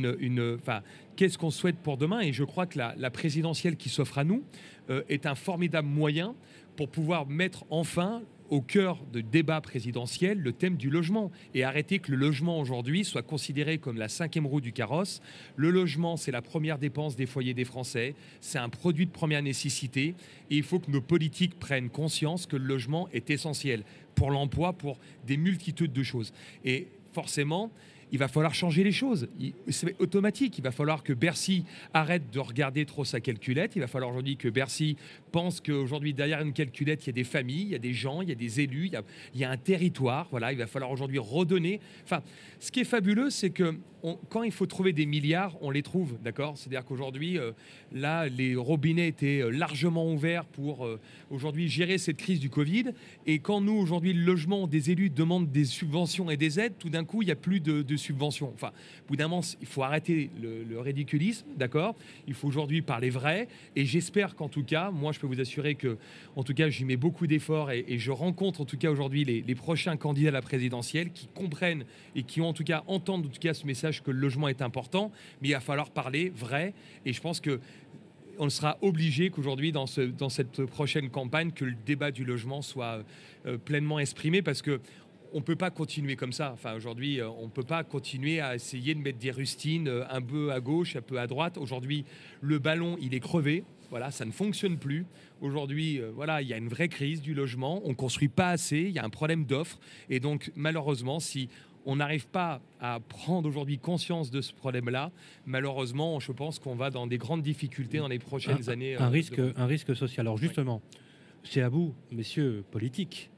qu'est-ce qu'on souhaite pour demain? Et je crois que la présidentielle qui s'offre à nous est un formidable moyen pour pouvoir mettre enfin au cœur de débat présidentiel le thème du logement et arrêter que le logement aujourd'hui soit considéré comme la cinquième roue du carrosse. Le logement, c'est la première dépense des foyers des Français, c'est un produit de première nécessité et il faut que nos politiques prennent conscience que le logement est essentiel pour l'emploi, pour des multitudes de choses. Et forcément, il va falloir changer les choses. C'est automatique. Il va falloir que Bercy arrête de regarder trop sa calculette. Il va falloir aujourd'hui que Bercy pense qu'aujourd'hui, derrière une calculette, il y a des familles, il y a des gens, il y a des élus, il y a un territoire. Voilà, il va falloir aujourd'hui redonner. Enfin, ce qui est fabuleux, c'est que quand il faut trouver des milliards, on les trouve, d'accord? C'est-à-dire qu'aujourd'hui, là, les robinets étaient largement ouverts pour aujourd'hui gérer cette crise du Covid. Et quand nous, aujourd'hui, le logement des élus demande des subventions et des aides, tout d'un coup, il n'y a plus de subventions. Enfin, au bout d'un moment, il faut arrêter le ridiculisme, d'accord? Il faut aujourd'hui parler vrai. Et j'espère qu'en tout cas, moi, je peux vous assurer que, en tout cas, j'y mets beaucoup d'efforts et je rencontre en tout cas aujourd'hui les prochains candidats à la présidentielle qui comprennent et qui ont en tout cas entendent en tout cas ce message que le logement est important, mais il va falloir parler vrai. Et je pense que on sera obligé qu'aujourd'hui, dans cette prochaine campagne, que le débat du logement soit pleinement exprimé parce que on ne peut pas continuer comme ça. Enfin, aujourd'hui, on ne peut pas continuer à essayer de mettre des rustines un peu à gauche, un peu à droite. Aujourd'hui, le ballon, il est crevé. Voilà, ça ne fonctionne plus. Aujourd'hui, voilà, il y a une vraie crise du logement. On ne construit pas assez. Il y a un problème d'offre. Et donc, malheureusement, si on n'arrive pas à prendre aujourd'hui conscience de ce problème-là, malheureusement, je pense qu'on va dans des grandes difficultés dans les prochaines années. Un risque social. Alors justement, c'est à vous, messieurs politiques,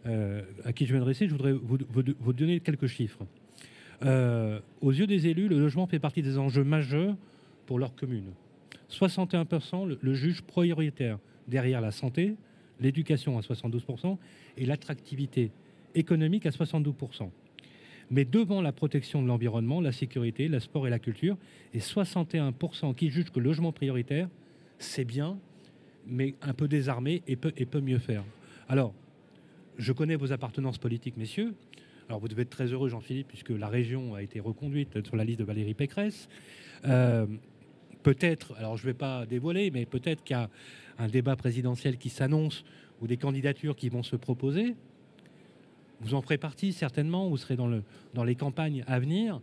à qui je vais m'adresser, je voudrais vous donner quelques chiffres. Aux yeux des élus, le logement fait partie des enjeux majeurs pour leur commune. 61% le juge prioritaire, derrière la santé, l'éducation à 72% et l'attractivité économique à 72%. Mais devant la protection de l'environnement, la sécurité, le sport et la culture, et 61% qui jugent que le logement prioritaire, c'est bien, mais un peu désarmé et peut mieux faire. Alors, je connais vos appartenances politiques, messieurs. Alors, vous devez être très heureux, Jean-Philippe, puisque la région a été reconduite sur la liste de Valérie Pécresse. Peut-être, alors je ne vais pas dévoiler, mais peut-être qu'il y a un débat présidentiel qui s'annonce ou des candidatures qui vont se proposer. Vous en ferez partie certainement, vous serez dans les campagnes à venir.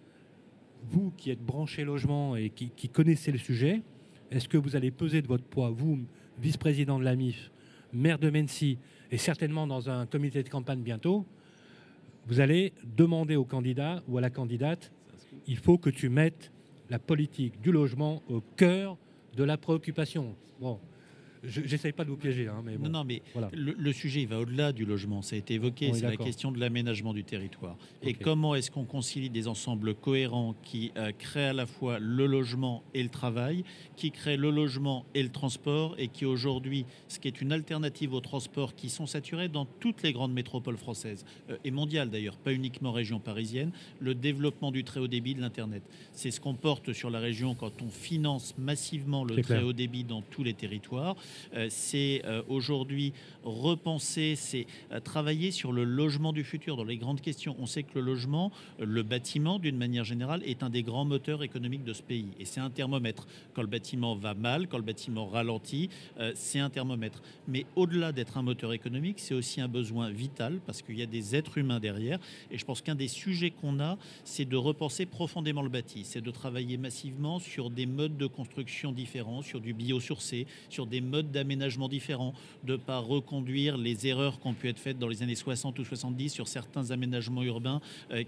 Vous qui êtes branché logement et qui connaissez le sujet, est-ce que vous allez peser de votre poids, vous, vice-président de la MIF, maire de Mennecy, et certainement dans un comité de campagne bientôt, vous allez demander au candidat ou à la candidate, il faut que tu mettes la politique du logement au cœur de la préoccupation. Bon, j'essaye pas de vous piéger, hein, mais bon, non, mais voilà. le sujet il va au-delà du logement. Ça a été évoqué, c'est la question de l'aménagement du territoire. Et comment est-ce qu'on concilie des ensembles cohérents qui créent à la fois le logement et le travail, qui créent le logement et le transport, et qui aujourd'hui, ce qui est une alternative au transport, qui sont saturés dans toutes les grandes métropoles françaises, et mondiales d'ailleurs, pas uniquement région parisienne, le développement du très haut débit, de l'Internet. C'est ce qu'on porte sur la région quand on finance massivement le très haut débit dans tous les territoires. C'est aujourd'hui repenser, c'est travailler sur le logement du futur, dans les grandes questions. On sait que le logement, le bâtiment d'une manière générale, est un des grands moteurs économiques de ce pays. Et c'est un thermomètre. Quand le bâtiment va mal, quand le bâtiment ralentit, c'est un thermomètre. Mais au-delà d'être un moteur économique, c'est aussi un besoin vital, parce qu'il y a des êtres humains derrière. Et je pense qu'un des sujets qu'on a, c'est de repenser profondément le bâti. C'est de travailler massivement sur des modes de construction différents, sur du biosourcé, sur des modes d'aménagement différents, de ne pas reconduire les erreurs qui ont pu être faites dans les années 60 ou 70 sur certains aménagements urbains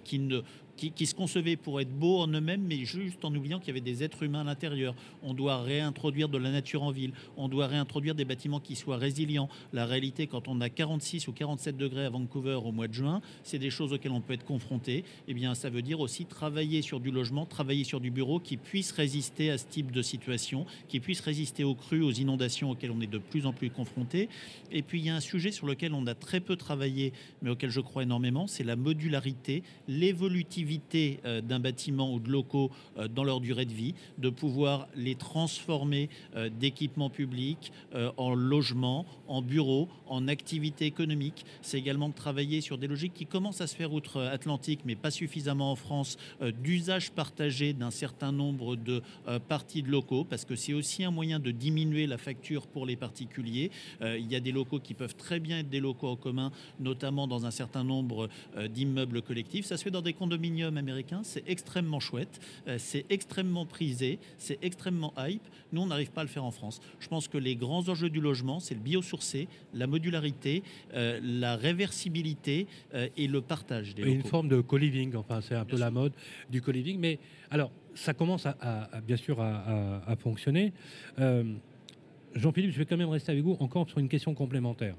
qui se concevaient pour être beaux en eux-mêmes, mais juste en oubliant qu'il y avait des êtres humains à l'intérieur. On doit réintroduire de la nature en ville, on doit réintroduire des bâtiments qui soient résilients. La réalité, quand on a 46 ou 47 degrés à Vancouver au mois de juin, c'est des choses auxquelles on peut être confronté. Eh bien, ça veut dire aussi travailler sur du logement, travailler sur du bureau qui puisse résister à ce type de situation, qui puisse résister aux crues, aux inondations auxquelles on est de plus en plus confronté. Et puis, il y a un sujet sur lequel on a très peu travaillé, mais auquel je crois énormément, c'est la modularité, l'évolutivité d'un bâtiment ou de locaux dans leur durée de vie, de pouvoir les transformer d'équipements publics en logements, en bureaux, en activités économiques. C'est également de travailler sur des logiques qui commencent à se faire outre-Atlantique, mais pas suffisamment en France, d'usage partagé d'un certain nombre de parties de locaux, parce que c'est aussi un moyen de diminuer la facture pour les particuliers. Il y a des locaux qui peuvent très bien être des locaux en commun, notamment dans un certain nombre d'immeubles collectifs. Ça se fait dans des condominiums américains, c'est extrêmement chouette, c'est extrêmement prisé, c'est extrêmement hype. Nous, on n'arrive pas à le faire en France. Je pense que les grands enjeux du logement, c'est le biosourcé, la modularité, la réversibilité et le partage des locaux. Une forme de co-living, enfin c'est un peu la mode du co-living, mais alors ça commence bien sûr à fonctionner. Jean-Philippe, je vais quand même rester avec vous encore sur une question complémentaire.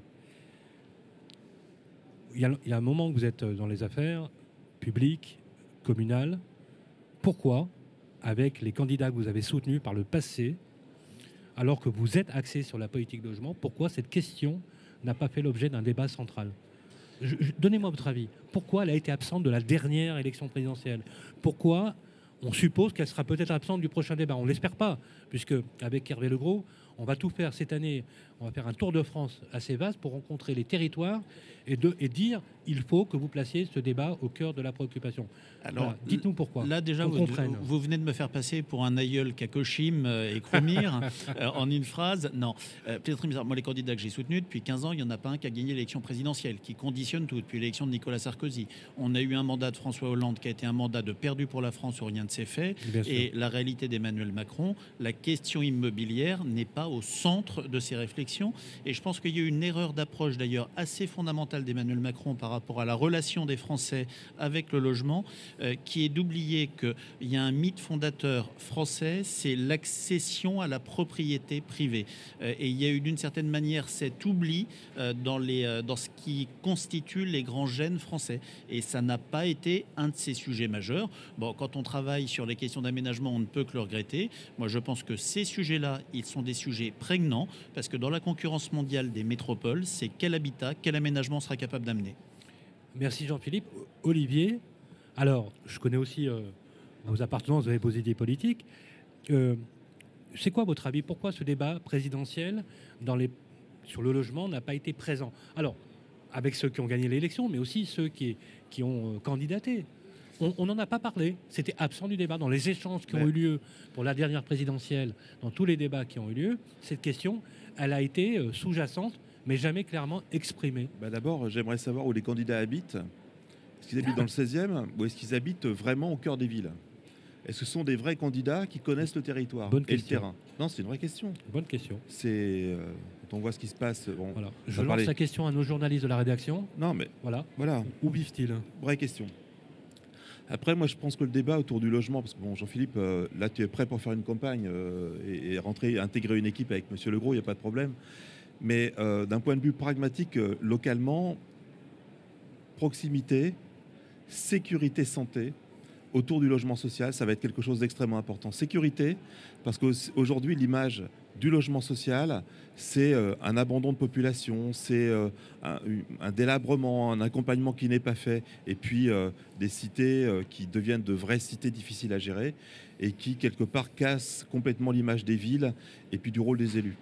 Il y a un moment que vous êtes dans les affaires publiques, communales. Pourquoi, avec les candidats que vous avez soutenus par le passé, alors que vous êtes axé sur la politique de logement, pourquoi cette question n'a pas fait l'objet d'un débat central ? Donnez-moi votre avis. Pourquoi elle a été absente de la dernière élection présidentielle ? Pourquoi on suppose qu'elle sera peut-être absente du prochain débat ? On ne l'espère pas, puisque avec Hervé Legros, on va tout faire cette année. On va faire un tour de France assez vaste pour rencontrer les territoires et dire il faut que vous placiez ce débat au cœur de la préoccupation. Alors, voilà. Dites-nous pourquoi. Là, déjà, vous venez de me faire passer pour un aïeul Kakoshim et Kromir en une phrase. Non, peut-être bizarre. Moi, les candidats que j'ai soutenus depuis 15 ans, il n'y en a pas un qui a gagné l'élection présidentielle, qui conditionne tout. Depuis l'élection de Nicolas Sarkozy, on a eu un mandat de François Hollande qui a été un mandat de perdu pour la France où rien ne s'est fait. Et la réalité d'Emmanuel Macron, la question immobilière n'est pas au centre de ses réflexions. Et je pense qu'il y a eu une erreur d'approche d'ailleurs assez fondamentale d'Emmanuel Macron par rapport à la relation des Français avec le logement, qui est d'oublier qu'il y a un mythe fondateur français, c'est l'accession à la propriété privée. Et il y a eu d'une certaine manière cet oubli dans ce qui constitue les grands gènes français. Et ça n'a pas été un de ces sujets majeurs. Bon, quand on travaille sur les questions d'aménagement, on ne peut que le regretter. Moi, je pense que ces sujets-là, ils sont des sujets prégnants, parce que dans la concurrence mondiale des métropoles, c'est quel habitat, quel aménagement on sera capable d'amener. Merci Jean-Philippe. Olivier, alors, je connais aussi vos appartenances, vous avez vos idées politiques. C'est quoi votre avis ? Pourquoi ce débat présidentiel sur le logement n'a pas été présent ? Alors, avec ceux qui ont gagné l'élection, mais aussi ceux qui ont candidaté. On n'en a pas parlé. C'était absent du débat. Dans les échanges qui ont eu lieu pour la dernière présidentielle, dans tous les débats qui ont eu lieu, cette question, elle a été sous-jacente, mais jamais clairement exprimé. D'abord, j'aimerais savoir où les candidats habitent. Est-ce qu'ils habitent dans le 16e ou est-ce qu'ils habitent vraiment au cœur des villes? Est-ce que ce sont des vrais candidats qui connaissent le territoire Bonne et le question. terrain? Non, c'est une vraie question. Bonne question. C'est quand on voit ce qui se passe. Bon, Voilà. on Je va lance parler. la question à nos journalistes de la rédaction. Non, mais Voilà. voilà, Où vivent-ils? vraie question. Après, moi, je pense que le débat autour du logement, parce que bon, Jean-Philippe, là, tu es prêt pour faire une campagne et rentrer, intégrer une équipe avec Monsieur Legros, il n'y a pas de problème. Mais d'un point de vue pragmatique, localement, proximité, sécurité, santé, autour du logement social, ça va être quelque chose d'extrêmement important. Sécurité, parce qu'aujourd'hui, l'image du logement social, c'est un abandon de population, c'est un délabrement, un accompagnement qui n'est pas fait, et puis des cités qui deviennent de vraies cités difficiles à gérer, et qui, quelque part, cassent complètement l'image des villes, et puis du rôle des élus.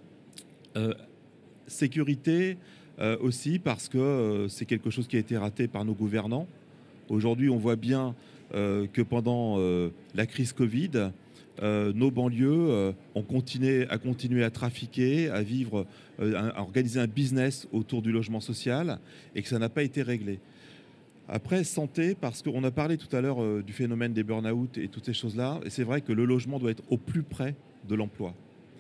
Sécurité aussi, parce que c'est quelque chose qui a été raté par nos gouvernants. Aujourd'hui, on voit bien que pendant la crise Covid, nos banlieues ont continué à trafiquer, à vivre, à organiser un business autour du logement social et que ça n'a pas été réglé. Après, santé, parce qu'on a parlé tout à l'heure du phénomène des burn-out et toutes ces choses-là, et c'est vrai que le logement doit être au plus près de l'emploi.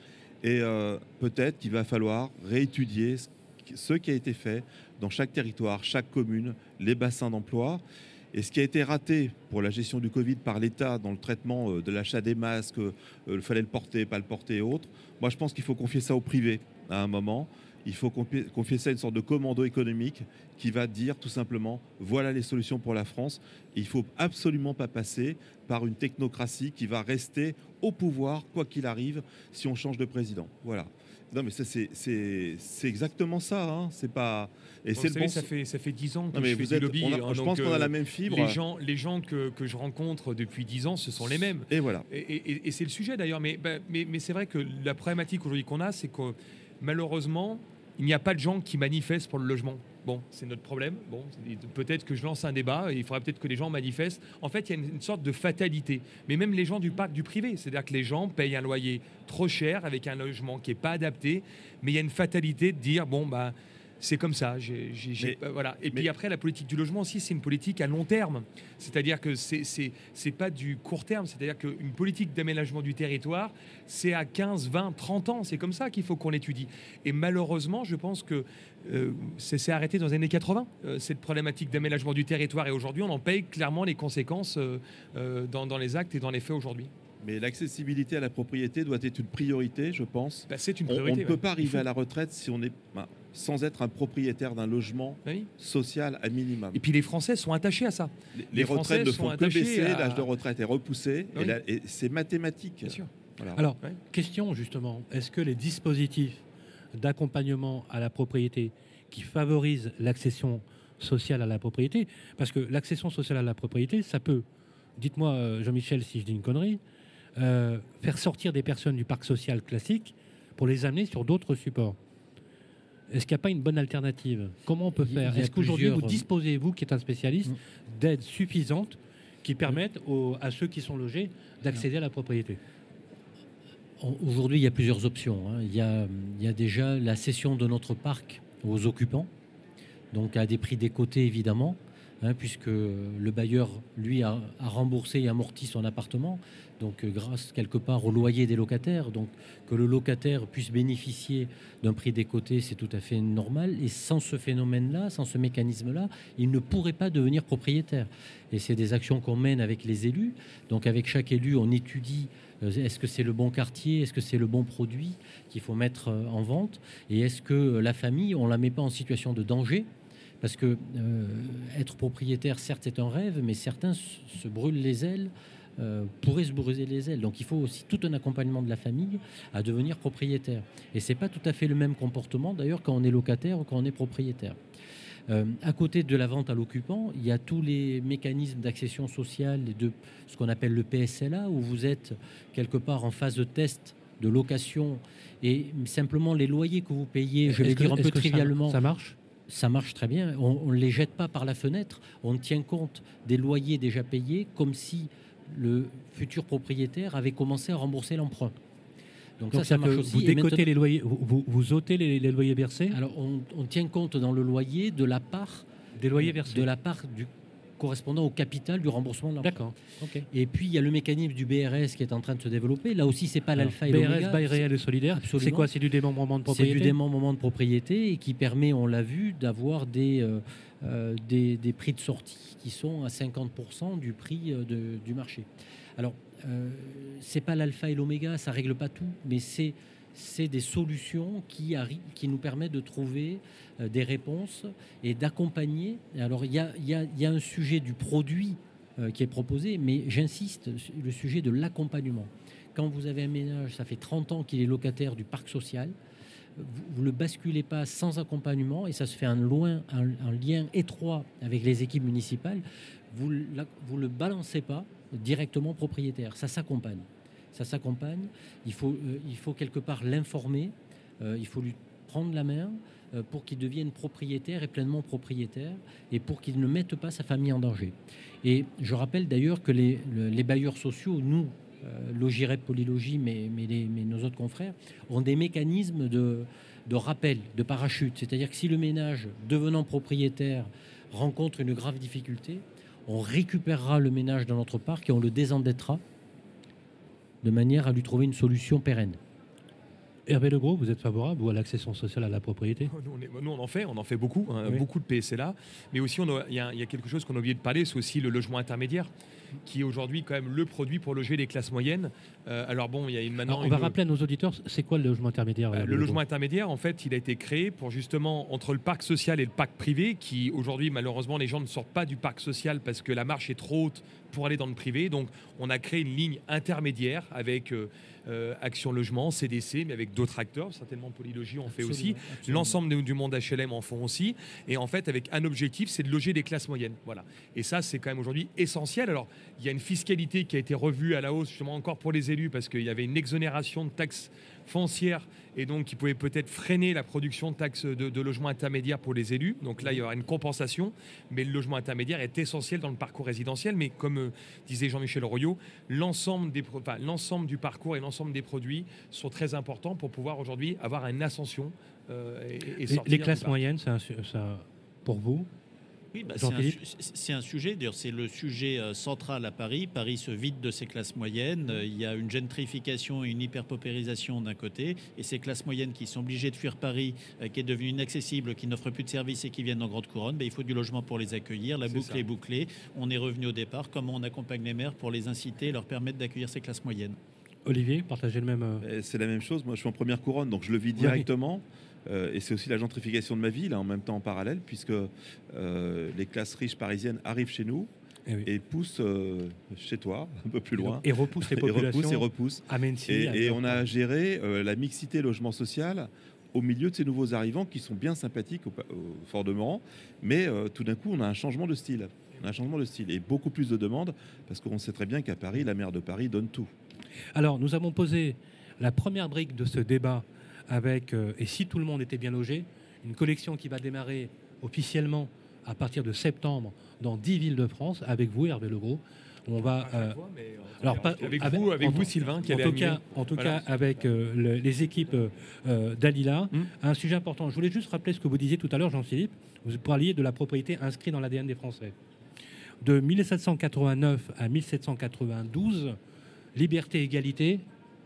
Et peut-être qu'il va falloir réétudier ce qui a été fait dans chaque territoire, chaque commune, les bassins d'emploi. Et ce qui a été raté pour la gestion du Covid par l'État dans le traitement de l'achat des masques, il fallait le porter, pas le porter et autres, moi je pense qu'il faut confier ça au privé à un moment. Il faut confier ça à une sorte de commando économique qui va dire tout simplement voilà les solutions pour la France. Et il ne faut absolument pas passer par une technocratie qui va rester au pouvoir quoi qu'il arrive si on change de président. Voilà. Non mais ça c'est exactement ça. Hein. C'est pas. Et c'est le bon. Ça fait 10 ans que non, mais je fais du lobby. je pense qu'on a la même fibre. Les gens que je rencontre depuis 10 ans, ce sont les mêmes. Et voilà. Et c'est le sujet d'ailleurs. Mais c'est vrai que la problématique aujourd'hui qu'on a, c'est que malheureusement, il n'y a pas de gens qui manifestent pour le logement. Bon, c'est notre problème. Bon, peut-être que je lance un débat et il faudra peut-être que les gens manifestent. En fait, il y a une sorte de fatalité. Mais même les gens du parc du privé, c'est-à-dire que les gens payent un loyer trop cher avec un logement qui n'est pas adapté. Mais il y a une fatalité de dire, bon, bah, c'est comme ça. Voilà. Et puis après, la politique du logement aussi, c'est une politique à long terme. C'est-à-dire que c'est pas du court terme. C'est-à-dire qu'une politique d'aménagement du territoire, c'est à 15, 20, 30 ans. C'est comme ça qu'il faut qu'on l'étudie. Et malheureusement, je pense que c'est arrêté dans les années 80, cette problématique d'aménagement du territoire. Et aujourd'hui, on en paye clairement les conséquences dans les actes et dans les faits aujourd'hui. Mais l'accessibilité à la propriété doit être une priorité, je pense. C'est une priorité. On ne peut pas arriver à la retraite si on est sans être un propriétaire d'un logement social à minimum. Et puis les Français sont attachés à ça. Les retraites ne font que baisser, l'âge de retraite est repoussé, et c'est mathématique. Bien sûr. Voilà. Alors, question justement, est-ce que les dispositifs d'accompagnement à la propriété qui favorisent l'accession sociale à la propriété, parce que l'accession sociale à la propriété, ça peut, dites-moi Jean-Michel si je dis une connerie, faire sortir des personnes du parc social classique pour les amener sur d'autres supports. Est-ce qu'il n'y a pas une bonne alternative? Comment on peut faire? Est-ce qu'aujourd'hui vous disposez, vous qui êtes un spécialiste, d'aides suffisantes qui permettent à ceux qui sont logés d'accéder à la propriété? Aujourd'hui, il y a plusieurs options. Il y a déjà la cession de notre parc aux occupants, donc à des prix décotés évidemment, puisque le bailleur, lui, a remboursé et amorti son appartement, donc grâce quelque part au loyer des locataires. Donc que le locataire puisse bénéficier d'un prix décoté, c'est tout à fait normal. Et sans ce phénomène-là, sans ce mécanisme-là, il ne pourrait pas devenir propriétaire. Et c'est des actions qu'on mène avec les élus. Donc avec chaque élu, on étudie est-ce que c'est le bon quartier, est-ce que c'est le bon produit qu'il faut mettre en vente, et est-ce que la famille, on ne la met pas en situation de danger? Parce que être propriétaire, certes, c'est un rêve, mais certains se brûlent les ailes, pourraient se brûler les ailes. Donc il faut aussi tout un accompagnement de la famille à devenir propriétaire. Et ce n'est pas tout à fait le même comportement, d'ailleurs, quand on est locataire ou quand on est propriétaire. À côté de la vente à l'occupant, il y a tous les mécanismes d'accession sociale et de ce qu'on appelle le PSLA, où vous êtes quelque part en phase de test de location et simplement les loyers que vous payez, je vais dire un peu trivialement. Ça marche? Ça marche très bien. On ne les jette pas par la fenêtre. On tient compte des loyers déjà payés comme si le futur propriétaire avait commencé à rembourser l'emprunt. Donc Donc ça marche que aussi. vous Et décotez maintenant- les loyers, vous ôtez les loyers versés Alors on tient compte dans le loyer de la part des loyers versés. de la part du correspondant au capital du remboursement de l'emprunt. D'accord. Ok. Et puis il y a le mécanisme du BRS qui est en train de se développer. Là aussi, c'est pas l'alpha et BRS, l'oméga. bail réel et solidaire. Absolument. C'est quoi? C'est du démembrement de C'est propriété. du démembrement de propriété et qui permet, on l'a vu, d'avoir des prix de sortie qui sont à 50% du prix du marché. Alors, c'est pas l'alpha et l'oméga, ça règle pas tout, mais c'est des solutions qui nous permettent de trouver des réponses et d'accompagner. Alors, il y a un sujet du produit qui est proposé, mais j'insiste, le sujet de l'accompagnement. Quand vous avez un ménage, ça fait 30 ans qu'il est locataire du parc social, vous ne le basculez pas sans accompagnement, et ça se fait un lien étroit avec les équipes municipales, vous ne le balancez pas directement propriétaire, ça s'accompagne. Ça s'accompagne, il faut quelque part l'informer, il faut lui prendre la main pour qu'il devienne propriétaire et pleinement propriétaire, et pour qu'il ne mette pas sa famille en danger. Et je rappelle d'ailleurs que les bailleurs sociaux, nous, Logirep, Polylogis, mais nos autres confrères, ont des mécanismes de rappel, de parachute. C'est-à-dire que si le ménage, devenant propriétaire, rencontre une grave difficulté, on récupérera le ménage dans notre parc et on le désendettera de manière à lui trouver une solution pérenne. Hervé Legros, vous êtes favorable ou à l'accession sociale à la propriété? Nous, on en fait beaucoup, hein, Oui. beaucoup de PSLA. Mais aussi, il y a quelque chose qu'on a oublié de parler, c'est aussi le logement intermédiaire, qui est aujourd'hui quand même le produit pour loger les classes moyennes. Alors bon, il y a maintenant... Alors, on va rappeler à nos auditeurs, c'est quoi le logement intermédiaire? Le logement intermédiaire, en fait, il a été créé pour justement, entre le parc social et le parc privé, qui aujourd'hui, malheureusement, les gens ne sortent pas du parc social parce que la marche est trop haute pour aller dans le privé. Donc, on a créé une ligne intermédiaire avec Action Logement, CDC, mais avec d'autres acteurs. Certainement, Polylogis en fait aussi. Absolument. L'ensemble du monde HLM en font aussi. Et en fait, avec un objectif, c'est de loger des classes moyennes. Voilà. Et ça, c'est quand même aujourd'hui essentiel. Alors, il y a une fiscalité qui a été revue à la hausse, justement, encore pour les élus, parce qu'il y avait une exonération de taxes foncières et donc qui pouvait peut-être freiner la production de taxes de logements intermédiaires pour les élus. Donc là, il y aura une compensation, mais le logement intermédiaire est essentiel dans le parcours résidentiel. Mais comme disait Jean-Michel Royot, l'ensemble du parcours et l'ensemble des produits sont très importants pour pouvoir aujourd'hui avoir une ascension et sortir Les du classes parc. moyennes, ça, pour vous? Oui, Jean-Philippe ? c'est un sujet, d'ailleurs, c'est le sujet central à Paris. Paris se vide de ses classes moyennes. Il y a une gentrification et une hyperpaupérisation d'un côté. Et ces classes moyennes qui sont obligées de fuir Paris, qui est devenue inaccessible, qui n'offre plus de services et qui viennent en grande couronne, il faut du logement pour les accueillir. La boucle est bouclée. On est revenu au départ. Comment on accompagne les maires pour les inciter, leur permettre d'accueillir ces classes moyennes? Olivier, partagez le même... C'est la même chose. Moi, je suis en première couronne, donc je le vis directement. Et c'est aussi la gentrification de ma ville, en même temps en parallèle, puisque les classes riches parisiennes arrivent chez nous et poussent chez toi, un peu plus loin. Et repoussent les populations. Et repoussent. À Mency. Et on a géré la mixité logement social au milieu de ces nouveaux arrivants qui sont bien sympathiques au fort demeurant, mais tout d'un coup, on a un changement de style. Et beaucoup plus de demandes, parce qu'on sait très bien qu'à Paris, la maire de Paris donne tout. Alors, nous avons posé la première brique de ce débat avec, et si tout le monde était bien logé, une collection qui va démarrer officiellement à partir de septembre dans 10 villes de France, avec vous, Hervé Legros. On va... alors, avec vous, Sylvain, qui allait animer. En tout cas, avec les équipes d'Alila. Un sujet important. Je voulais juste rappeler ce que vous disiez tout à l'heure, Jean-Philippe. Vous parliez de la propriété inscrite dans l'ADN des Français. De 1789 à 1792, liberté, égalité,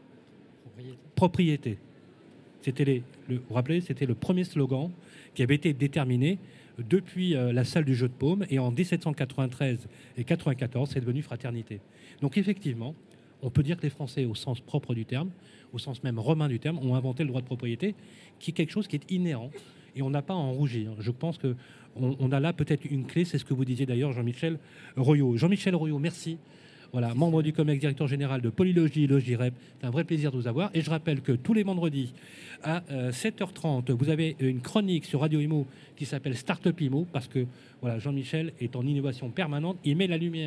propriété. Vous vous rappelez, c'était le premier slogan qui avait été déterminé depuis la salle du jeu de paume. Et en 1793 et 94, c'est devenu fraternité. Donc effectivement, on peut dire que les Français, au sens propre du terme, au sens même romain du terme, ont inventé le droit de propriété, qui est quelque chose qui est inhérent. Et on n'a pas à en rougir. Je pense qu'on a là peut-être une clé. C'est ce que vous disiez d'ailleurs, Jean-Michel Royot. Jean-Michel Royot, merci. Voilà, membre du COMEX, directeur général de Polylogis, Logirep. C'est un vrai plaisir de vous avoir. Et je rappelle que tous les vendredis à 7h30, vous avez une chronique sur Radio Imo qui s'appelle Startup Imo, parce que voilà, Jean-Michel est en innovation permanente. Il met la lumière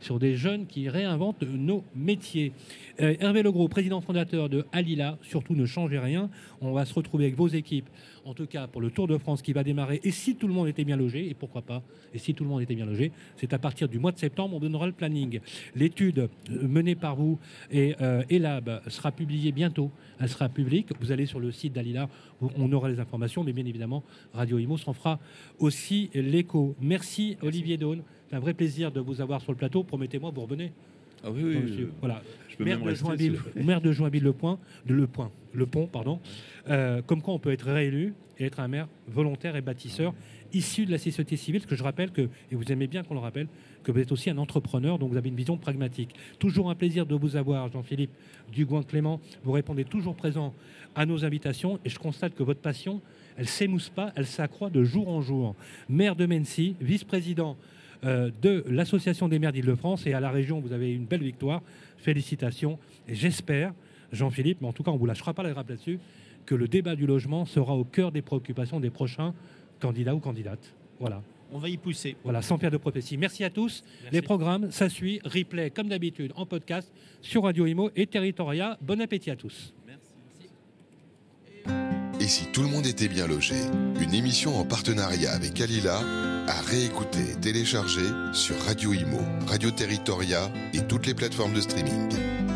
sur des jeunes qui réinventent nos métiers. Hervé Legros, président fondateur de Alila, surtout ne changez rien. On va se retrouver avec vos équipes, en tout cas pour le Tour de France qui va démarrer. Et si tout le monde était bien logé, et pourquoi pas, et si tout le monde était bien logé, c'est à partir du mois de septembre, on donnera le planning. L'étude menée par vous et Elab sera publiée bientôt. Elle sera publique. Vous allez sur le site d'Alila, on aura les informations, mais bien évidemment, Radio Imo s'en fera aussi l'écho. Merci Olivier Daune. C'est un vrai plaisir de vous avoir sur le plateau. Promettez-moi, vous revenez. Ah oui, voilà. Je peux même rester, maire de Joinville-le-Pont, pardon. Comme quoi on peut être réélu et être un maire volontaire et bâtisseur issu de la société civile, parce que je rappelle que, et vous aimez bien qu'on le rappelle, que vous êtes aussi un entrepreneur, donc vous avez une vision pragmatique. Toujours un plaisir de vous avoir, Jean-Philippe Dugouin-Clément. Vous répondez toujours présent à nos invitations et je constate que votre passion, elle ne s'émousse pas, elle s'accroît de jour en jour. Maire de Mennecy, vice-président de l'Association des maires d'Île-de-France, et à la région, vous avez une belle victoire. Félicitations. Et j'espère, Jean-Philippe, mais en tout cas, on ne vous lâchera pas la grappe là-dessus, que le débat du logement sera au cœur des préoccupations des prochains candidats ou candidates. Voilà. On va y pousser. Voilà, sans perdre de prophétie. Merci à tous. Merci. Les programmes, ça suit. Replay, comme d'habitude, en podcast sur Radio Imo et Territoria. Bon appétit à tous. Et si tout le monde était bien logé, une émission en partenariat avec Alila, à réécouter et télécharger sur Radio Imo, Radio Territoria et toutes les plateformes de streaming.